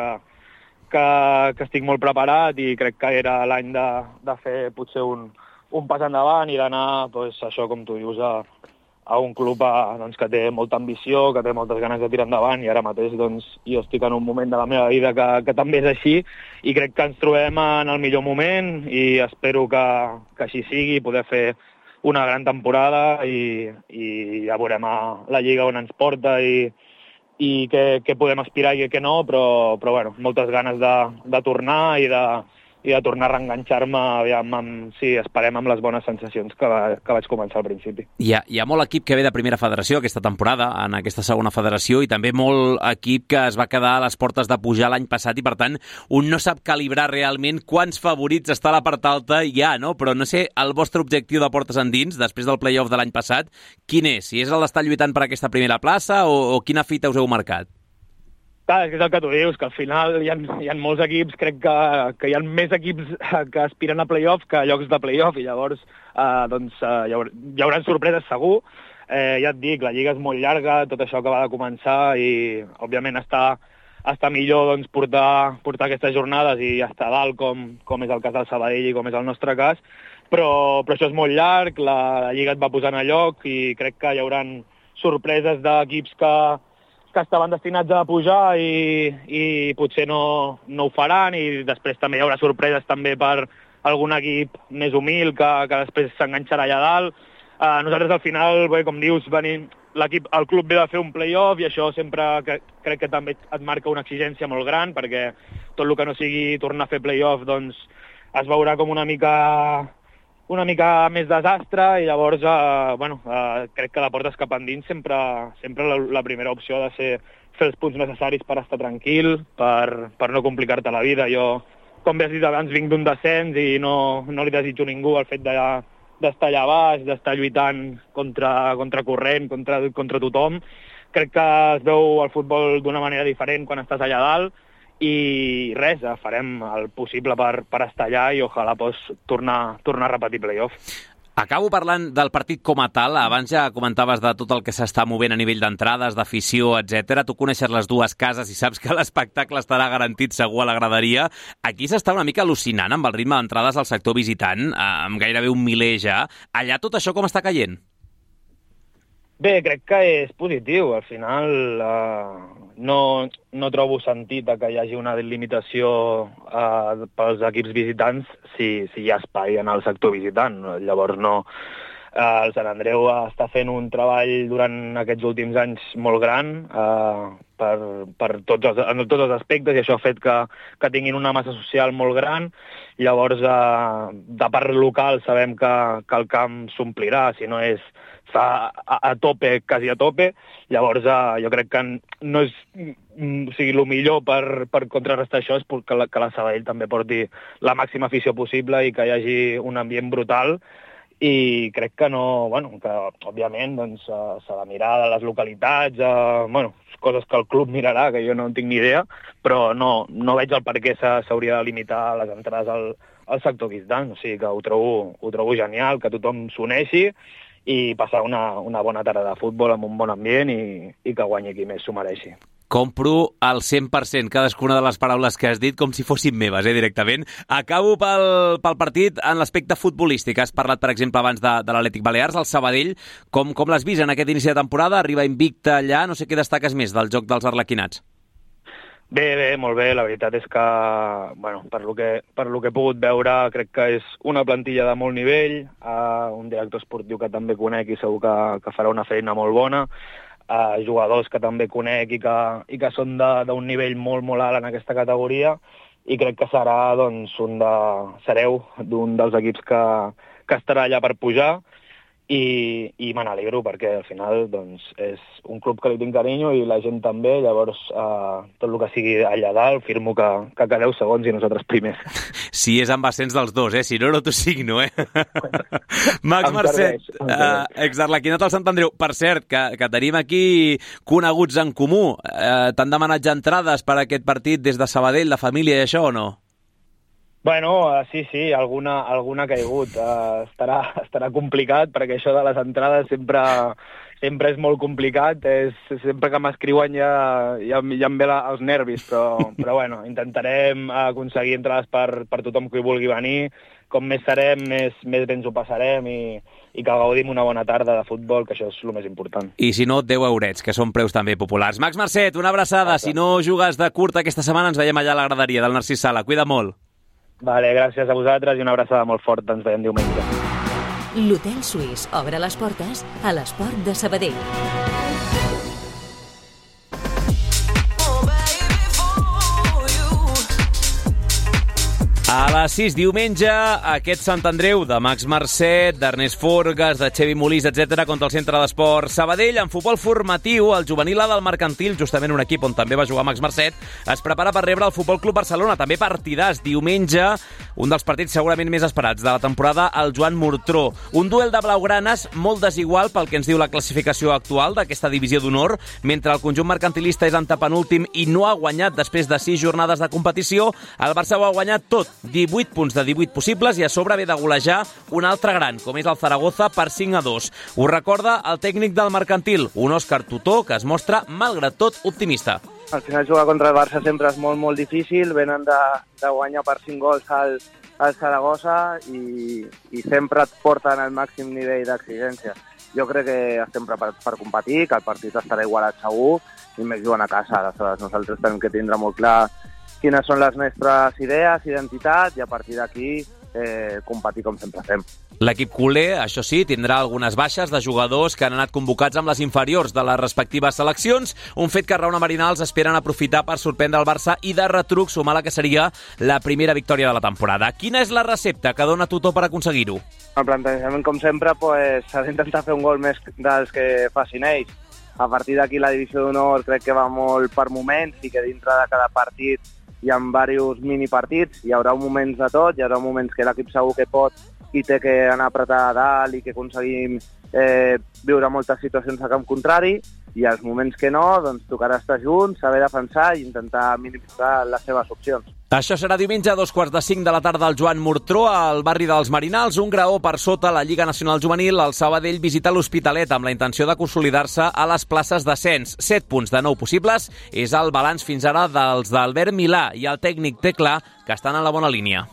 Speaker 8: que estic molt preparat i crec que era l'any de fer potser un pas endavant i d'anar, doncs, això com tu dius, a un club doncs, que té molta ambició, que té moltes ganes de tirar endavant i ara mateix doncs, jo estic en un moment de la meva vida que també és així i crec que ens trobem en el millor moment i espero que així sigui, poder fer una gran temporada i ja veurem la Lliga on ens porta i què podem aspirar i què no, però bueno, moltes ganes de tornar i de tornar a reenganxar-me, esperem amb les bones sensacions que vaig començar al principi.
Speaker 1: Hi ha molt equip que ve de primera federació aquesta temporada, en aquesta segona federació, i també molt equip que es va quedar a les portes de pujar l'any passat i, per tant, un no sap calibrar realment quants favorits està a la part alta hi ha, no? Però no sé, el vostre objectiu de portes endins, després del play-off de l'any passat, quin és? Si és el d'estar lluitant per aquesta primera plaça o quina fita us heu marcat?
Speaker 8: Clar, és el que tu dius, que al final hi ha molts equips, crec que hi ha més equips que aspiren a play-off que a llocs de play-off, i llavors hi haurà sorpreses segur. Ja et dic, la Lliga és molt llarga, tot això acaba de començar, i òbviament està està millor doncs, portar aquestes jornades i estar a dalt, com és el cas del Sabadell i com és el nostre cas, però això és molt llarg, la Lliga et va posant a lloc i crec que hi haurà sorpreses d'equips que estaven destinats a pujar i potser no ho faran, i després també hi haurà sorpreses també per algun equip més humil que després s'enganxarà allà dalt. Nosaltres al final, bé, com dius, el club ve de fer un play-off i això sempre crec que també et marca una exigència molt gran, perquè tot el que no sigui tornar a fer play-off doncs es veurà com una mica més desastre, i llavors crec que la portes cap endins sempre la primera opció ha de ser fer els punts necessaris per estar tranquil, per no complicar-te la vida. Jo, com bé has dit abans, vinc d'un descens i no li desitjo a ningú el fet d'estar allà baix, d'estar lluitant contra corrent, contra tothom. Crec que es veu el futbol d'una manera diferent quan estàs allà dalt, i res, farem el possible per estar allà i ojalà tornar a repetir play-off.
Speaker 1: Acabo parlant del partit com a tal. Abans ja comentaves de tot el que s'està movent a nivell d'entrades, d'afició, etc. Tu coneixes les dues cases i saps que l'espectacle estarà garantit segur a la graderia. Aquí s'està una mica al·lucinant amb el ritme d'entrades al sector visitant, amb gairebé 1 miler ja. Allà tot això com està caient?
Speaker 8: Bé, crec que és positiu. Al final no trobo sentit que hi hagi una limitació pels equips visitants si hi ha espai en el sector visitant. Llavors el Sant Andreu està fent un treball durant aquests últims anys molt gran en tots els aspectes, i això ha fet que tinguin una massa social molt gran. Llavors, de part local sabem que el camp s'omplirà, si no és a tope, quasi a tope. Llavors jo crec que no és, el millor per contrarrestar això és que la Sabadell també porti la màxima afició possible i que hi hagi un ambient brutal, i crec que que òbviament doncs, s'ha de mirar de les localitats, coses que el club mirarà, que jo no en tinc ni idea, però no veig el per què s'hauria de limitar les entrades al sector visitant. O sigui que ho trobo genial, que tothom s'uneixi i passar una bona tarda de futbol amb un bon ambient i que guanyi qui més s'ho mereixi.
Speaker 1: Compro al 100% cadascuna de les paraules que has dit com si fossin meves, directament. Acabo pel partit en l'aspecte futbolístic. Has parlat, per exemple, abans de l'Atlètic Balears, el Sabadell. Com l'has vist en aquest inici de temporada? Arriba invicte allà, no sé què destaques més del joc dels arlequinats.
Speaker 8: Bé, molt bé. La veritat és que, per lo que he pogut veure, crec que és una plantilla de molt nivell, un director esportiu que també conec i segur que farà una feina molt bona, jugadors que també conec i que són d'un nivell molt, molt alt en aquesta categoria, i crec que serà, doncs, sereu d'un dels equips que estarà allà per pujar, i me n'alegro perquè al final doncs, és un club que li tinc carinyo i la gent també. Llavors tot el que sigui allà dalt firmo que quedeu segons i nosaltres primers.
Speaker 1: Si és amb ascens dels dos, si no t'ho signo, Max Marcet, exarlequinat al Sant Andreu. Per cert, que tenim aquí coneguts en comú. T'han demanat ja entrades per a aquest partit des de Sabadell, la família i això, o no?
Speaker 8: Bueno, sí, alguna ha caigut. Estarà complicat, perquè això de les entrades sempre és molt complicat. Sempre que m'escriuen ja em ve els nervis, però bueno, intentarem aconseguir entrades per tothom que hi vulgui venir. Com més serem, més bé ens ho passarem i que gaudim una bona tarda de futbol, que això és el més important.
Speaker 1: I si no, 10 eurets, que són preus també populars. Max Marcet, una abraçada. Si no jugues de curt aquesta setmana, ens veiem allà a la graderia del Narcís Sala. Cuida molt.
Speaker 8: Vale, gràcies a vosaltres i una abraçada molt forta. Ens veiem diumenge.
Speaker 2: L'Hotel Suís obre les portes a l'Esport de Sabadell.
Speaker 1: A les 6 diumenge, aquest Sant Andreu de Max Marcet, d'Ernest Forgas, de Xevi Molís, etc., contra el Centre d'Esport Sabadell. En futbol formatiu, el juvenil A del Mercantil, justament un equip on també va jugar Max Marcet, es prepara per rebre el Futbol Club Barcelona. També partidàs diumenge, un dels partits segurament més esperats de la temporada, el Joan Murtró. Un duel de blaugranes molt desigual pel que ens diu la classificació actual d'aquesta divisió d'honor, mentre el conjunt mercantilista és antepenúltim i no ha guanyat després de 6 jornades de competició. El Barça ho ha guanyat tot, 18 punts de 18 possibles, i a sobre ve de golejar un altre gran, com és el Zaragoza, per 5-2. Ho recorda el tècnic del Mercantil, un Òscar Tutó que es mostra, malgrat tot, optimista.
Speaker 8: Al final jugar contra el Barça sempre és molt, molt difícil, venen de guanyar per 5 gols al Saragossa i sempre et porten al màxim nivell d'exigència. Jo crec que estem preparats per competir, que el partit estarà igualat segur, i més jugant a casa. Aleshores, nosaltres tenim que tindre molt clar quines són les nostres idees, identitat, i a partir d'aquí competir com sempre fem.
Speaker 1: L'equip culer, això sí, tindrà algunes baixes de jugadors que han anat convocats amb les inferiors de les respectives seleccions, un fet que Raona Marinals esperen aprofitar per sorprendre el Barça i de retruc sumar la que seria la primera victòria de la temporada. Quina és la recepta que dona Tutó per aconseguir-ho?
Speaker 8: El plantejament, com sempre, s'ha d'intentar fer un gol més dels que facin ells. A partir d'aquí la divisió d'honor crec que va molt per moments i que dintre de cada partit hi ha diversos minipartits, hi haurà moments de tot, hi haurà moments que l'equip segur que pot i té que anar a apretar a dalt i que aconseguim viure moltes situacions a camp contrari, i els moments que no, doncs tocarà estar junts, saber defensar i intentar minimitzar les seves opcions.
Speaker 1: Això serà diumenge a 4:45 de la tarda al Joan Murtró, al barri dels Marinals, un graó per sota la Lliga Nacional Juvenil. El Sabadell visita l'Hospitalet amb la intenció de consolidar-se a les places d'ascens. 7 punts de 9 possibles és el balanç fins ara dels d'Albert Milà, i el tècnic té clar que estan en la bona línia.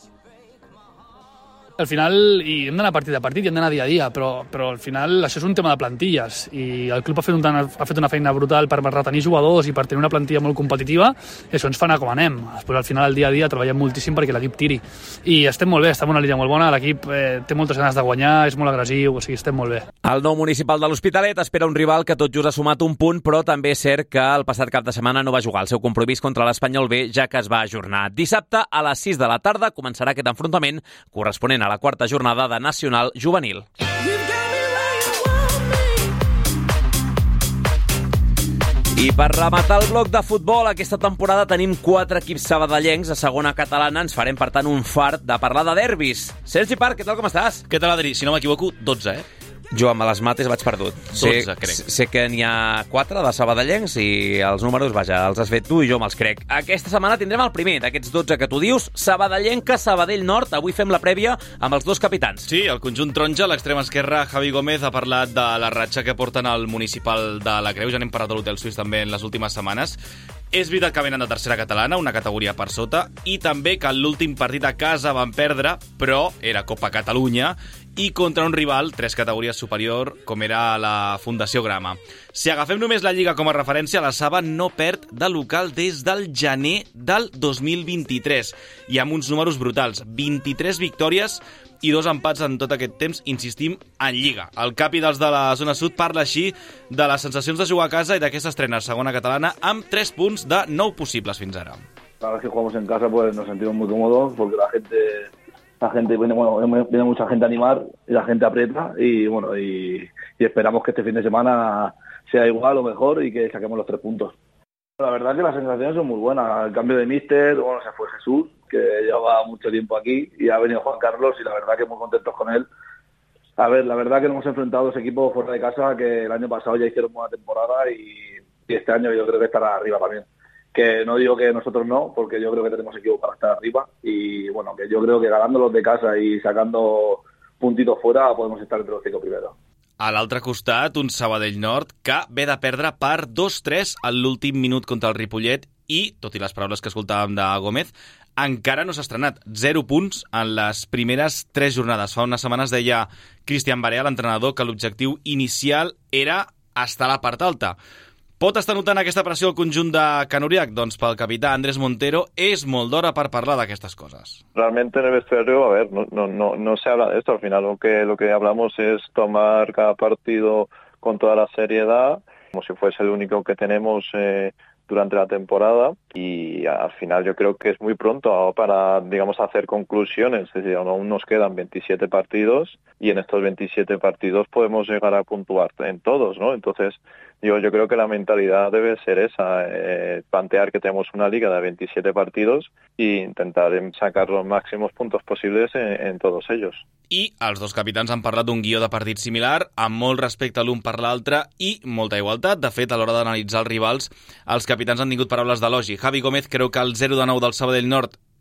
Speaker 5: Al final, i hem d'anar partit a partit i hem d'anar dia a dia, però al final això és un tema de plantilles i el club ha fet una feina brutal per retenir jugadors i per tenir una plantilla molt competitiva, i això ens fa anar com anem. Després, al final, el dia a dia treballem moltíssim perquè l'equip tiri. I estem molt bé, estem en una línia molt bona, l'equip té moltes ganes de guanyar, és molt agressiu, o sigui, estem molt bé.
Speaker 1: El nou municipal de l'Hospitalet espera un rival que tot just ha sumat un punt, però també és cert que el passat cap de setmana no va jugar el seu compromís contra l'Espanyol B, ja que es va ajornar. Dissabte, a les 6 de la tarda, començarà aquest enfrontament corresponent a la quarta jornada de Nacional Juvenil. I per rematar el bloc de futbol, aquesta temporada tenim 4 equips sabadellencs a segona catalana. Ens farem, per tant, un fart de parlar de derbis. Sergi Parc, què tal, com estàs?
Speaker 9: Què tal, Adri? Si no m'equivoco, 12,
Speaker 1: Jo amb les mates vaig perdut.
Speaker 9: 12, crec.
Speaker 1: Sé que n'hi ha 4 de sabadellencs i els números, vaja, els has fet tu i jo me'ls crec. Aquesta setmana tindrem el primer d'aquests 12 que tu dius, sabadellenca Sabadell Nord. Avui fem la prèvia amb els dos capitans.
Speaker 9: Sí, el conjunt taronja, l'extrema esquerra, Javi Gómez, ha parlat de la ratxa que porten al municipal de la Creu. Ja n'hem parlat de l'Hotel Suís també en les últimes setmanes. És veritat que venen de tercera catalana, una categoria per sota, i també que l'últim partit a casa van perdre, però era Copa Catalunya, i contra un rival 3 categories superior, com era la Fundació Grama. Si agafem només la Lliga com a referència, la Saba no perd de local des del gener del 2023, i amb uns números brutals, 23 victòries i 2 empats en tot aquest temps, insistim, en Lliga. El capi dels de la zona sud parla així de les sensacions de jugar a casa i d'aquesta estrena segona catalana amb 3 punts de 9 possibles fins ara.
Speaker 10: Cada vez que jugamos en casa pues nos sentimos muy cómodos porque la gente viene mucha gente a animar y la gente aprieta y esperamos que este fin de semana sea igual o mejor y que saquemos los 3 puntos. La verdad es que las sensaciones son muy buenas. El cambio de míster, se fue Jesús, que llevaba mucho tiempo aquí, y ha venido Juan Carlos, y la verdad que muy contentos con él. A ver, la verdad que nos hemos enfrentado a dos equipos fuera de casa que el año pasado ya hicieron buena temporada y este año yo creo que estará arriba también. Que no digo que nosotros no, porque yo creo que tenemos equipo para estar arriba, y bueno, que yo creo que ganándolos de casa y sacando puntitos fuera podemos estar entre los 5 primeros.
Speaker 9: A l'altre costat, un Sabadell Nord que ve de perdre per 2-3 a l'últim minut contra el Ripollet i, tot i les paraules que escoltàvem de Gómez, encara no s'ha estrenat. 0 punts en les primeres 3 jornades. Fa unes setmanes deia Cristian Barea, l'entrenador, que l'objectiu inicial era estar a la part alta. Pot estar notant aquesta pressió al conjunt de Can Uriach? Doncs pel capità Andrés Montero és molt d'hora per parlar d'aquestes coses.
Speaker 11: Realmente en el vestuario, a ver, no se habla de esto. Al final lo que hablamos es tomar cada partido con toda la seriedad, como si fuese el único que tenemos durante la temporada, y al final yo creo que es muy pronto para, digamos, hacer conclusiones. Es decir, aún nos quedan 27 partidos y en estos 27 partidos podemos llegar a puntuar en todos, ¿no? Entonces, yo creo que la mentalidad debe ser esa, plantear que tenemos una liga de 27 partidos e intentar sacar los máximos puntos posibles en todos ellos.
Speaker 9: I els dos capitans han parlat d'un guió de partit similar, amb molt respecte l'un per l'altre i molta igualtat. De fet, a l'hora d'analitzar els rivals, els capitans han tingut paraules d'elogi. Javi Gómez creu que el 0-9 del Sabadell Nord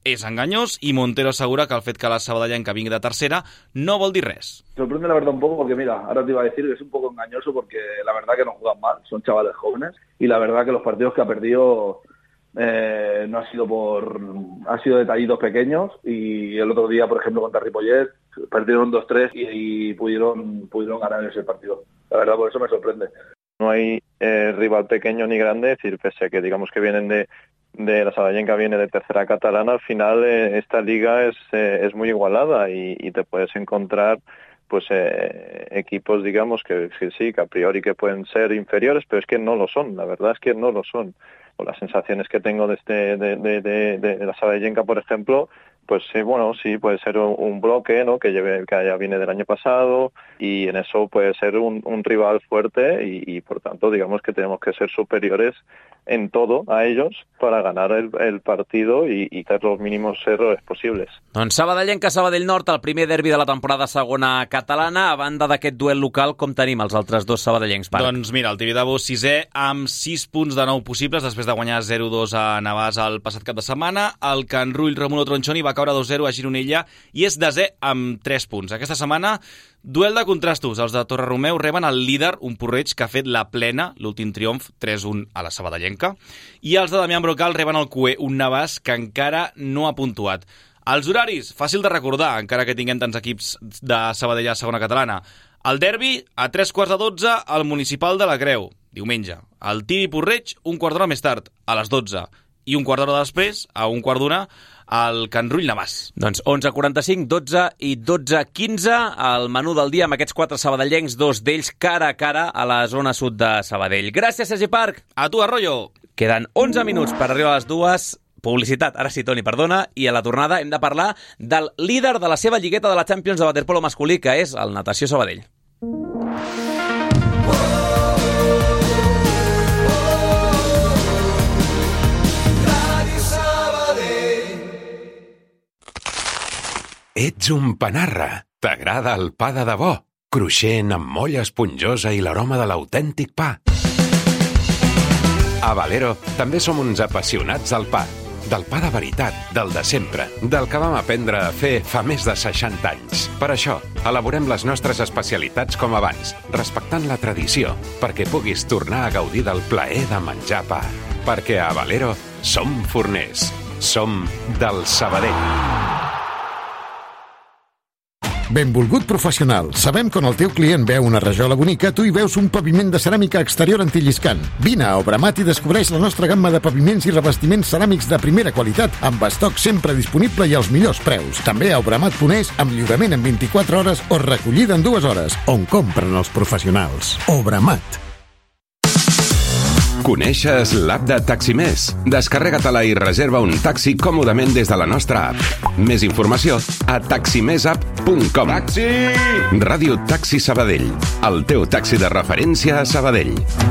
Speaker 9: és enganyós i Montero assegura que el fet que la sabadellenca vingui de tercera no vol dir res.
Speaker 10: Sorprende la verdad un poco porque, mira, ahora te iba a decir que es un poco engañoso porque la verdad que no juegan mal, son chavales jóvenes y la verdad que los partidos que ha perdido no ha sido detallitos pequeños y el otro día, por ejemplo, contra Ripollet perdieron 2-3 y pudieron ganar ese partido. La verdad, por eso me sorprende.
Speaker 11: No hay rival pequeño ni grande, es decir, pese a que digamos que vienen de la sabadellenca, viene de tercera catalana, al final esta liga es muy igualada y te puedes encontrar pues equipos, digamos, que sí, que a priori que pueden ser inferiores, pero es que no lo son, la verdad es que no lo son. O las sensaciones que tengo de la sabadellenca, por ejemplo, pues bueno, sí, puede ser un bloque, ¿no? que ya viene del año pasado y en eso puede ser un rival fuerte y por tanto digamos que tenemos que ser superiores en todo a ellos para ganar el partido y hacer los mínimos errores posibles.
Speaker 1: Doncs Sabadellenca-Sabadell Nord, el primer derbi de la temporada segona catalana. A banda d'aquest duel local, com tenim els altres dos sabadellencs, Marc?
Speaker 9: Doncs mira, el Tibidabo 6è amb 6 punts de 9 possibles després de guanyar 0-2 a Navàs el passat cap de setmana. El Can Rull Romulo Tronchoni va caure 2-0 a Gironella i és desè amb 3 punts. Aquesta setmana, duel de contrastos. Els de Torre-Romeu reben el líder, un Porreig que ha fet la plena, l'últim triomf, 3-1 a la sabadellenca. I els de Damià Brocal reben el Cué, un Navàs que encara no ha puntuat. Els horaris, fàcil de recordar, encara que tinguem tants equips de Sabadell a segona catalana. El derbi, a 3:15 al Municipal de la Creu, diumenge. El Tibi Porreig, un quart d'hora més tard, a les 12. I un quart d'hora després, a un quart d'una, al Can Rull Navàs.
Speaker 1: Doncs 11:45, 12 i 12:15, el menú del dia amb aquests 4 sabadellencs, 2 d'ells cara a cara a la zona sud de Sabadell. Gràcies, Sergi Parc.
Speaker 9: A tu, Arroyo.
Speaker 1: Queden 11 minuts per arribar a les 2. Publicitat, ara sí, Toni, perdona, i a la tornada hem de parlar del líder de la seva lligueta de la Champions de waterpolo masculí, que és el Natació Sabadell.
Speaker 12: Ets un panarra. T'agrada el pa de debò? Cruixent, amb molla esponjosa i l'aroma de l'autèntic pa. A Valero també som uns apassionats del pa. Del pa de veritat, del de sempre, del que vam aprendre a fer fa més de 60 anys. Per això, elaborem les nostres especialitats com abans, respectant la tradició, perquè puguis tornar a gaudir del plaer de menjar pa. Perquè a Valero som forners. Som del Sabadell.
Speaker 13: Benvolgut professional. Sabem que on el teu client veu una rajola bonica, tu hi veus un paviment de ceràmica exterior antilliscant. Vine a Obramat i descobreix la nostra gamma de paviments i revestiments ceràmics de primera qualitat, amb estoc sempre disponible i als millors preus. També a Obramat.es, amb lliurament en 24 hores o recollida en 2 hores, on compren els professionals. Obramat.
Speaker 12: Coneixes l'app de Taximés? Descarrega-te-la i reserva un taxi còmodament des de la nostra app. Més informació a taximesapp.com. Taxi! Ràdio Taxi Sabadell, el teu taxi de referència a Sabadell.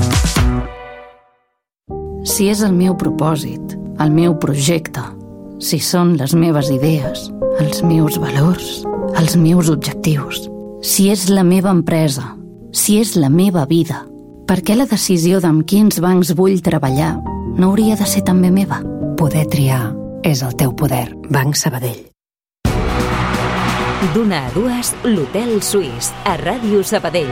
Speaker 14: Si és el meu propòsit, el meu projecte, si són les meves idees, els meus valors, els meus objectius, si és la meva empresa, si és la meva vida, per què la decisió d'amb quins bancs vull treballar no hauria de ser també meva?
Speaker 15: Poder triar és el teu poder. Banc Sabadell.
Speaker 2: D'una a 2, l'Hotel Suís, a Ràdio Sabadell.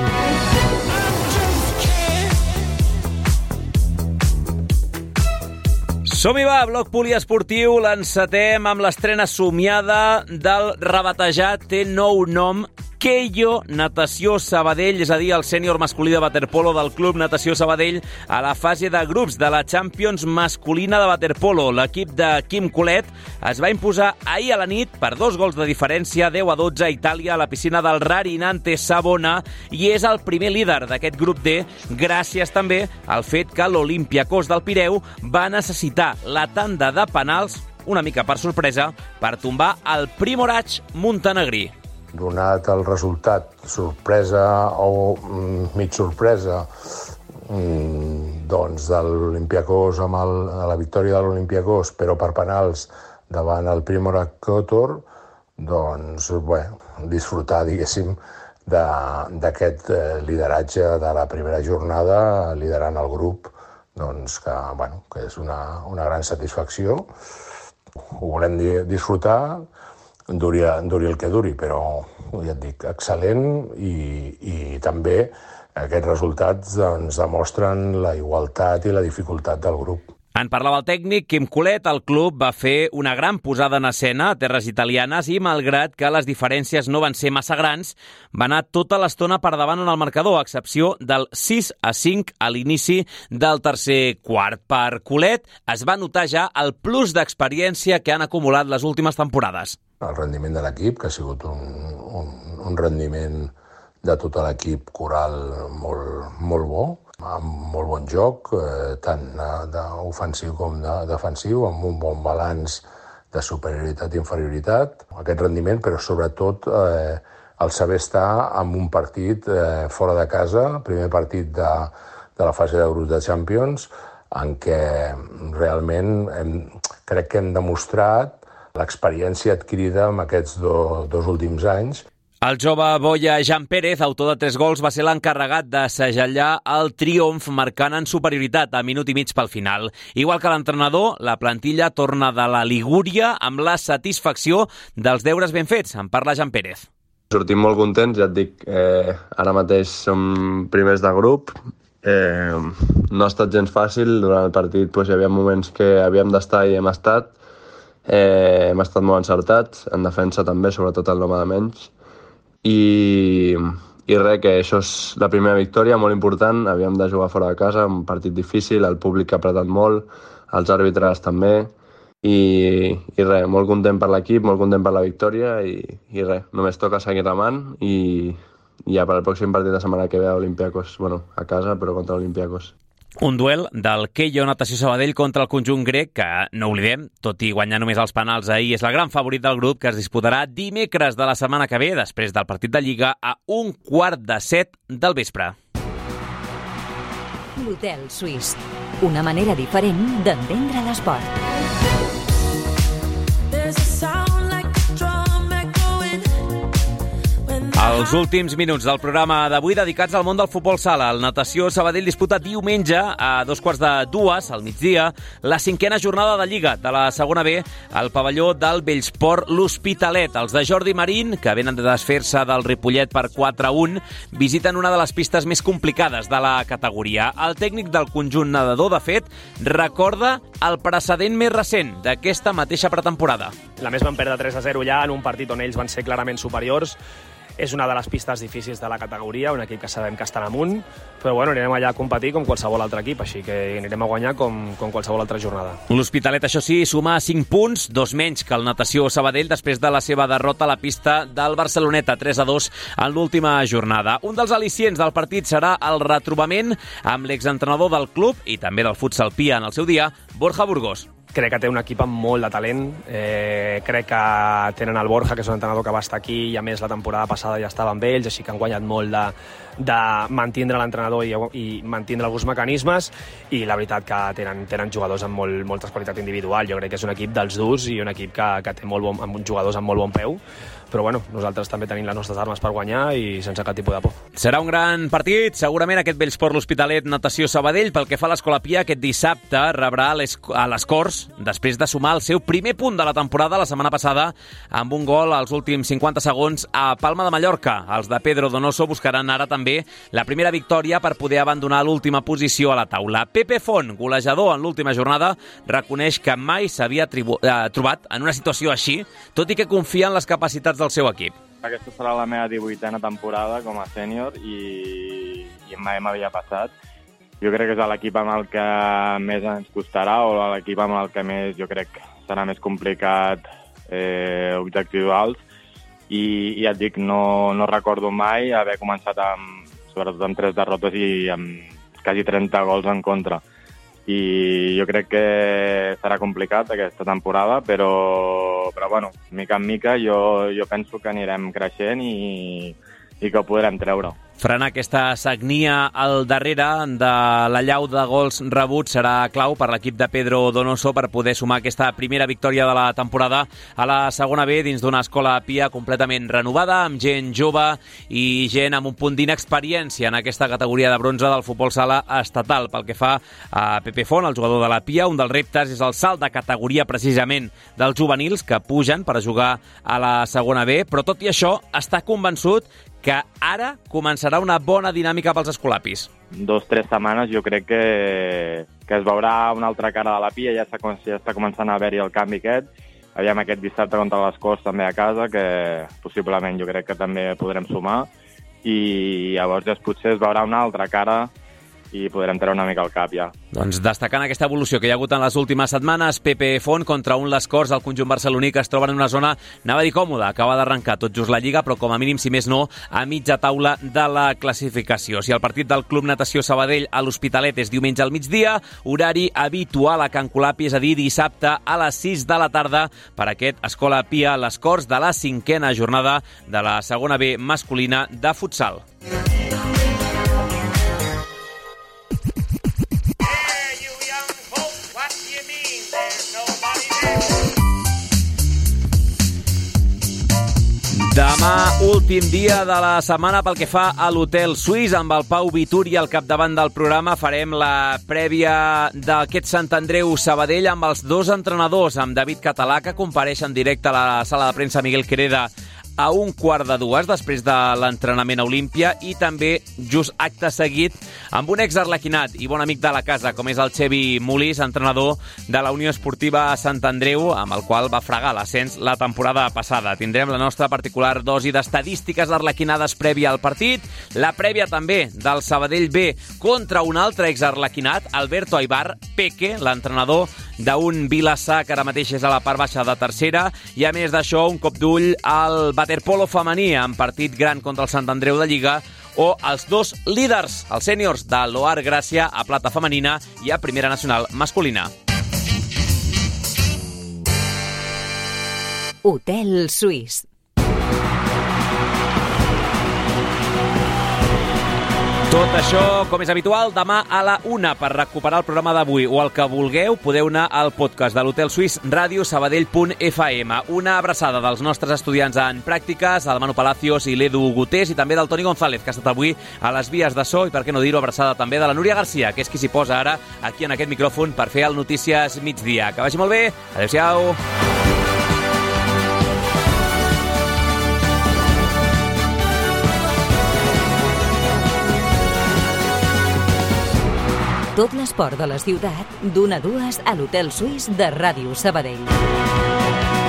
Speaker 1: Som-hi va, bloc poliesportiu, l'encetem amb l'estrena somiada del rebatejat, té nou nom, Keio Natació Sabadell, és a dir, el sènior masculí de waterpolo del Club Natació Sabadell a la fase de grups de la Champions masculina de waterpolo. L'equip de Quim Colet es va imposar ahir a la nit per 2 gols de diferència, 10-12 a Itàlia, a la piscina del Rarinante Savona, i és el primer líder d'aquest grup D, gràcies també al fet que l'Olympiacos del Pireu va necessitar la tanda de penals, una mica per sorpresa, per tombar el Primorac montenegrí.
Speaker 16: Donat el resultat, sorpresa o mig sorpresa, doncs de l'Olympiacos amb la victòria de l'Olympiacos, però per penals davant el Primorac Kotor, doncs, bueno, disfrutar, diguéssim, d'aquest lideratge de la primera jornada, liderant el grup, doncs que és una gran satisfacció. ho volem disfrutar, duri el que duri, però ja et dic, excel·lent i també aquests resultats doncs, demostren la igualtat i la dificultat del grup.
Speaker 1: En parlava el tècnic Quim Colet. El club va fer una gran posada en escena a terres italianes i, malgrat que les diferències no van ser massa grans, va anar tota l'estona per davant en el marcador, a excepció del 6-5 a l'inici del tercer quart. Per Colet es va notar ja el plus d'experiència que han acumulat les últimes temporades.
Speaker 16: El rendiment de l'equip, que ha sigut un rendiment de tot l'equip coral molt bo, amb molt bon joc, tant ofensiu com defensiu, amb un bon balanç de superioritat i inferioritat. Aquest rendiment, però sobretot el saber estar en un partit fora de casa, primer partit de la fase de grups de Champions, en què realment crec que hem demostrat l'experiència adquirida en aquests dos últims anys.
Speaker 1: El jove boia Jan Pérez, autor de 3 gols, va ser l'encarregat de segellar el triomf marcant en superioritat a minut i mig pel final. Igual que l'entrenador, la plantilla torna de la Ligúria amb la satisfacció dels deures ben fets. En parla Jan Pérez.
Speaker 17: Sortim molt contents, ja et dic, ara mateix som primers de grup. No ha estat gens fàcil, durant el partit hi havia moments que havíem d'estar i hem estat. Hem estat molt encertats, en defensa també, sobretot el home de menys. I res, que això és la primera victòria, molt important. Havíem de jugar fora de casa, un partit difícil, el públic ha apretat molt, els àrbitres també, i res, molt content per l'equip, molt content per la victòria i res, només toca seguir remant i ja per al pròxim partit de setmana que ve a Olympiacos, a casa, però contra l'Olympiacos.
Speaker 1: Un duel del Keio Natació Sabadell contra el conjunt grec que, no oblidem, tot i guanyar només els penals ahir, és la gran favorit del grup, que es disputarà dimecres de la setmana que ve, després del partit de Lliga, a 6:45 del vespre.
Speaker 2: L'Hotel Suís. Una manera diferent d'entendre l'esport.
Speaker 1: Els últims minuts del programa d'avui dedicats al món del futbol sala. El Natació Sabadell disputa diumenge a 2:45 al migdia la 5a jornada de Lliga de la segona B al pavelló del Bellsport l'Hospitalet. Els de Jordi Marín, que venen de desfer-se del Ripollet per 4-1, visiten una de les pistes més complicades de la categoria. El tècnic del conjunt nedador, de fet, recorda el precedent més recent d'aquesta mateixa pretemporada.
Speaker 18: La més van perdre 3-0 ja en un partit on ells van ser clarament superiors. És una de les pistes difícils de la categoria, un equip que sabem que estan amunt, però bueno, anirem allà a competir com qualsevol altre equip, així que anirem a guanyar com qualsevol altra jornada.
Speaker 1: L'Hospitalet, això sí, suma 5 punts, 2 menys que el Natació Sabadell, després de la seva derrota a la pista del Barceloneta, 3-2 en l'última jornada. Un dels al·licients del partit serà el retrobament amb l'exentrenador del club i també del futsal Pia en el seu dia, Borja Burgos.
Speaker 18: Crec que té un equip amb molt de talent, crec que tenen el Borja, que és un entrenador que va estar aquí, i a més la temporada passada ja estava amb ells, així que han guanyat molt de mantindre l'entrenador i mantindre alguns mecanismes, i la veritat que tenen jugadors amb molta qualitat individual. Jo crec que és un equip dels durs i un equip que té amb jugadors amb molt bon peu, però bueno, nosaltres també tenim les nostres armes per guanyar i sense cap tipus de por.
Speaker 1: Serà un gran partit, segurament aquest Bellsport l'Hospitalet Natació Sabadell. Pel que fa a l'Escola Pia, aquest dissabte rebrà a les Corts després de sumar el seu primer punt de la temporada la setmana passada amb un gol als últims 50 segons a Palma de Mallorca. Els de Pedro Donoso buscaran ara també la primera victòria per poder abandonar l'última posició a la taula. Pepe Font, golejador en l'última jornada, reconeix que mai s'havia trobat en una situació així, tot i que confia en les capacitats del seu equip.
Speaker 19: Aquesta serà la meva 18a temporada com a sènior i mai m'havia passat. Jo crec que és l'equip amb el que més ens costarà o l'equip amb el que més jo crec serà més complicat objectius alts i ja et dic, no recordo mai haver començat sobretot amb 3 derrotes i amb quasi 30 gols en contra. I jo crec que serà complicat aquesta temporada, però bueno, mica en mica jo penso que anirem creixent i que ho podrem treure.
Speaker 1: Frenar aquesta sagnia al darrere de l'allau de gols rebuts serà clau per l'equip de Pedro Donoso per poder sumar aquesta primera victòria de la temporada a la segona B dins d'una escola Pia completament renovada, amb gent jove i gent amb un punt d'inexperiència en aquesta categoria de bronze del futbol sala estatal. Pel que fa a Pepe Font, el jugador de la Pia, un dels reptes és el salt de categoria precisament dels juvenils que pugen per a jugar a la segona B, però tot i això està convençut que ara començarà una bona dinàmica pels escolapis.
Speaker 19: 2-3 setmanes jo crec que es veurà una altra cara de la Pia, ja està començant a haver-hi el canvi aquest. Aviam aquest dissabte contra les Corts també a casa, que possiblement jo crec que també podrem sumar, i llavors ja potser es veurà una altra cara i podrem treure una mica el cap ja.
Speaker 1: Doncs destacant aquesta evolució que hi ha hagut en les últimes setmanes, Pepe Font contra un Les Corts del conjunt barceloní que es troben en una zona, anava a dir còmoda, acaba d'arrencar tot just la Lliga, però com a mínim, si més no, a mitja taula de la classificació. Si el partit del Club Natació Sabadell a l'Hospitalet és diumenge al migdia, horari habitual a Can Colapi, és a dir, dissabte a les 6 de la tarda per aquest Escola Pia Les Corts de la 5a jornada de la segona B masculina de futsal. Demà, últim dia de la setmana pel que fa a l'Hotel Suís, amb el Pau Vituri al capdavant del programa. Farem la prèvia d'aquest Sant Andreu Sabadell amb els dos entrenadors, amb David Català, que compareix en directe a la sala de premsa Miguel Quereda a 1:15 després de l'entrenament a Olímpia, i també just acte seguit amb un exarlequinat i bon amic de la casa com és el Xevi Molís, entrenador de la Unió Esportiva Sant Andreu, amb el qual va fregar l'ascens la temporada passada. Tindrem la nostra particular dosi d'estadístiques arlequinades prèvia al partit, la prèvia també del Sabadell B contra un altre exarlequinat, Alberto Aibar, Peque, l'entrenador d'un Vilassar que ara mateix és a la part baixa de tercera, i a més d'això un cop d'ull al waterpolo femení en partit gran contra el Sant Andreu de Lliga, o els dos líders, els sèniors de l'Oar Gràcia a plata femenina i a primera nacional masculina.
Speaker 2: Hotel Suís.
Speaker 1: Tot això, com és habitual, demà a la 1 per recuperar el programa d'avui, o el que vulgueu, podeu anar al podcast de l'Hotel Suís, radiosabadell.fm. Una abraçada dels nostres estudiants en pràctiques, el Manu Palacios i l'Edu Gutés, i també del Toni González, que ha estat avui a les vies de so, i per què no dir-ho, abraçada també de la Núria Garcia, que és qui s'hi posa ara aquí en aquest micròfon per fer el Notícies Migdia. Que vagi molt bé, adéu-siau.
Speaker 2: Tot l'esport de la ciutat, d'1 a 2 a l'Hotel Suís de Ràdio Sabadell.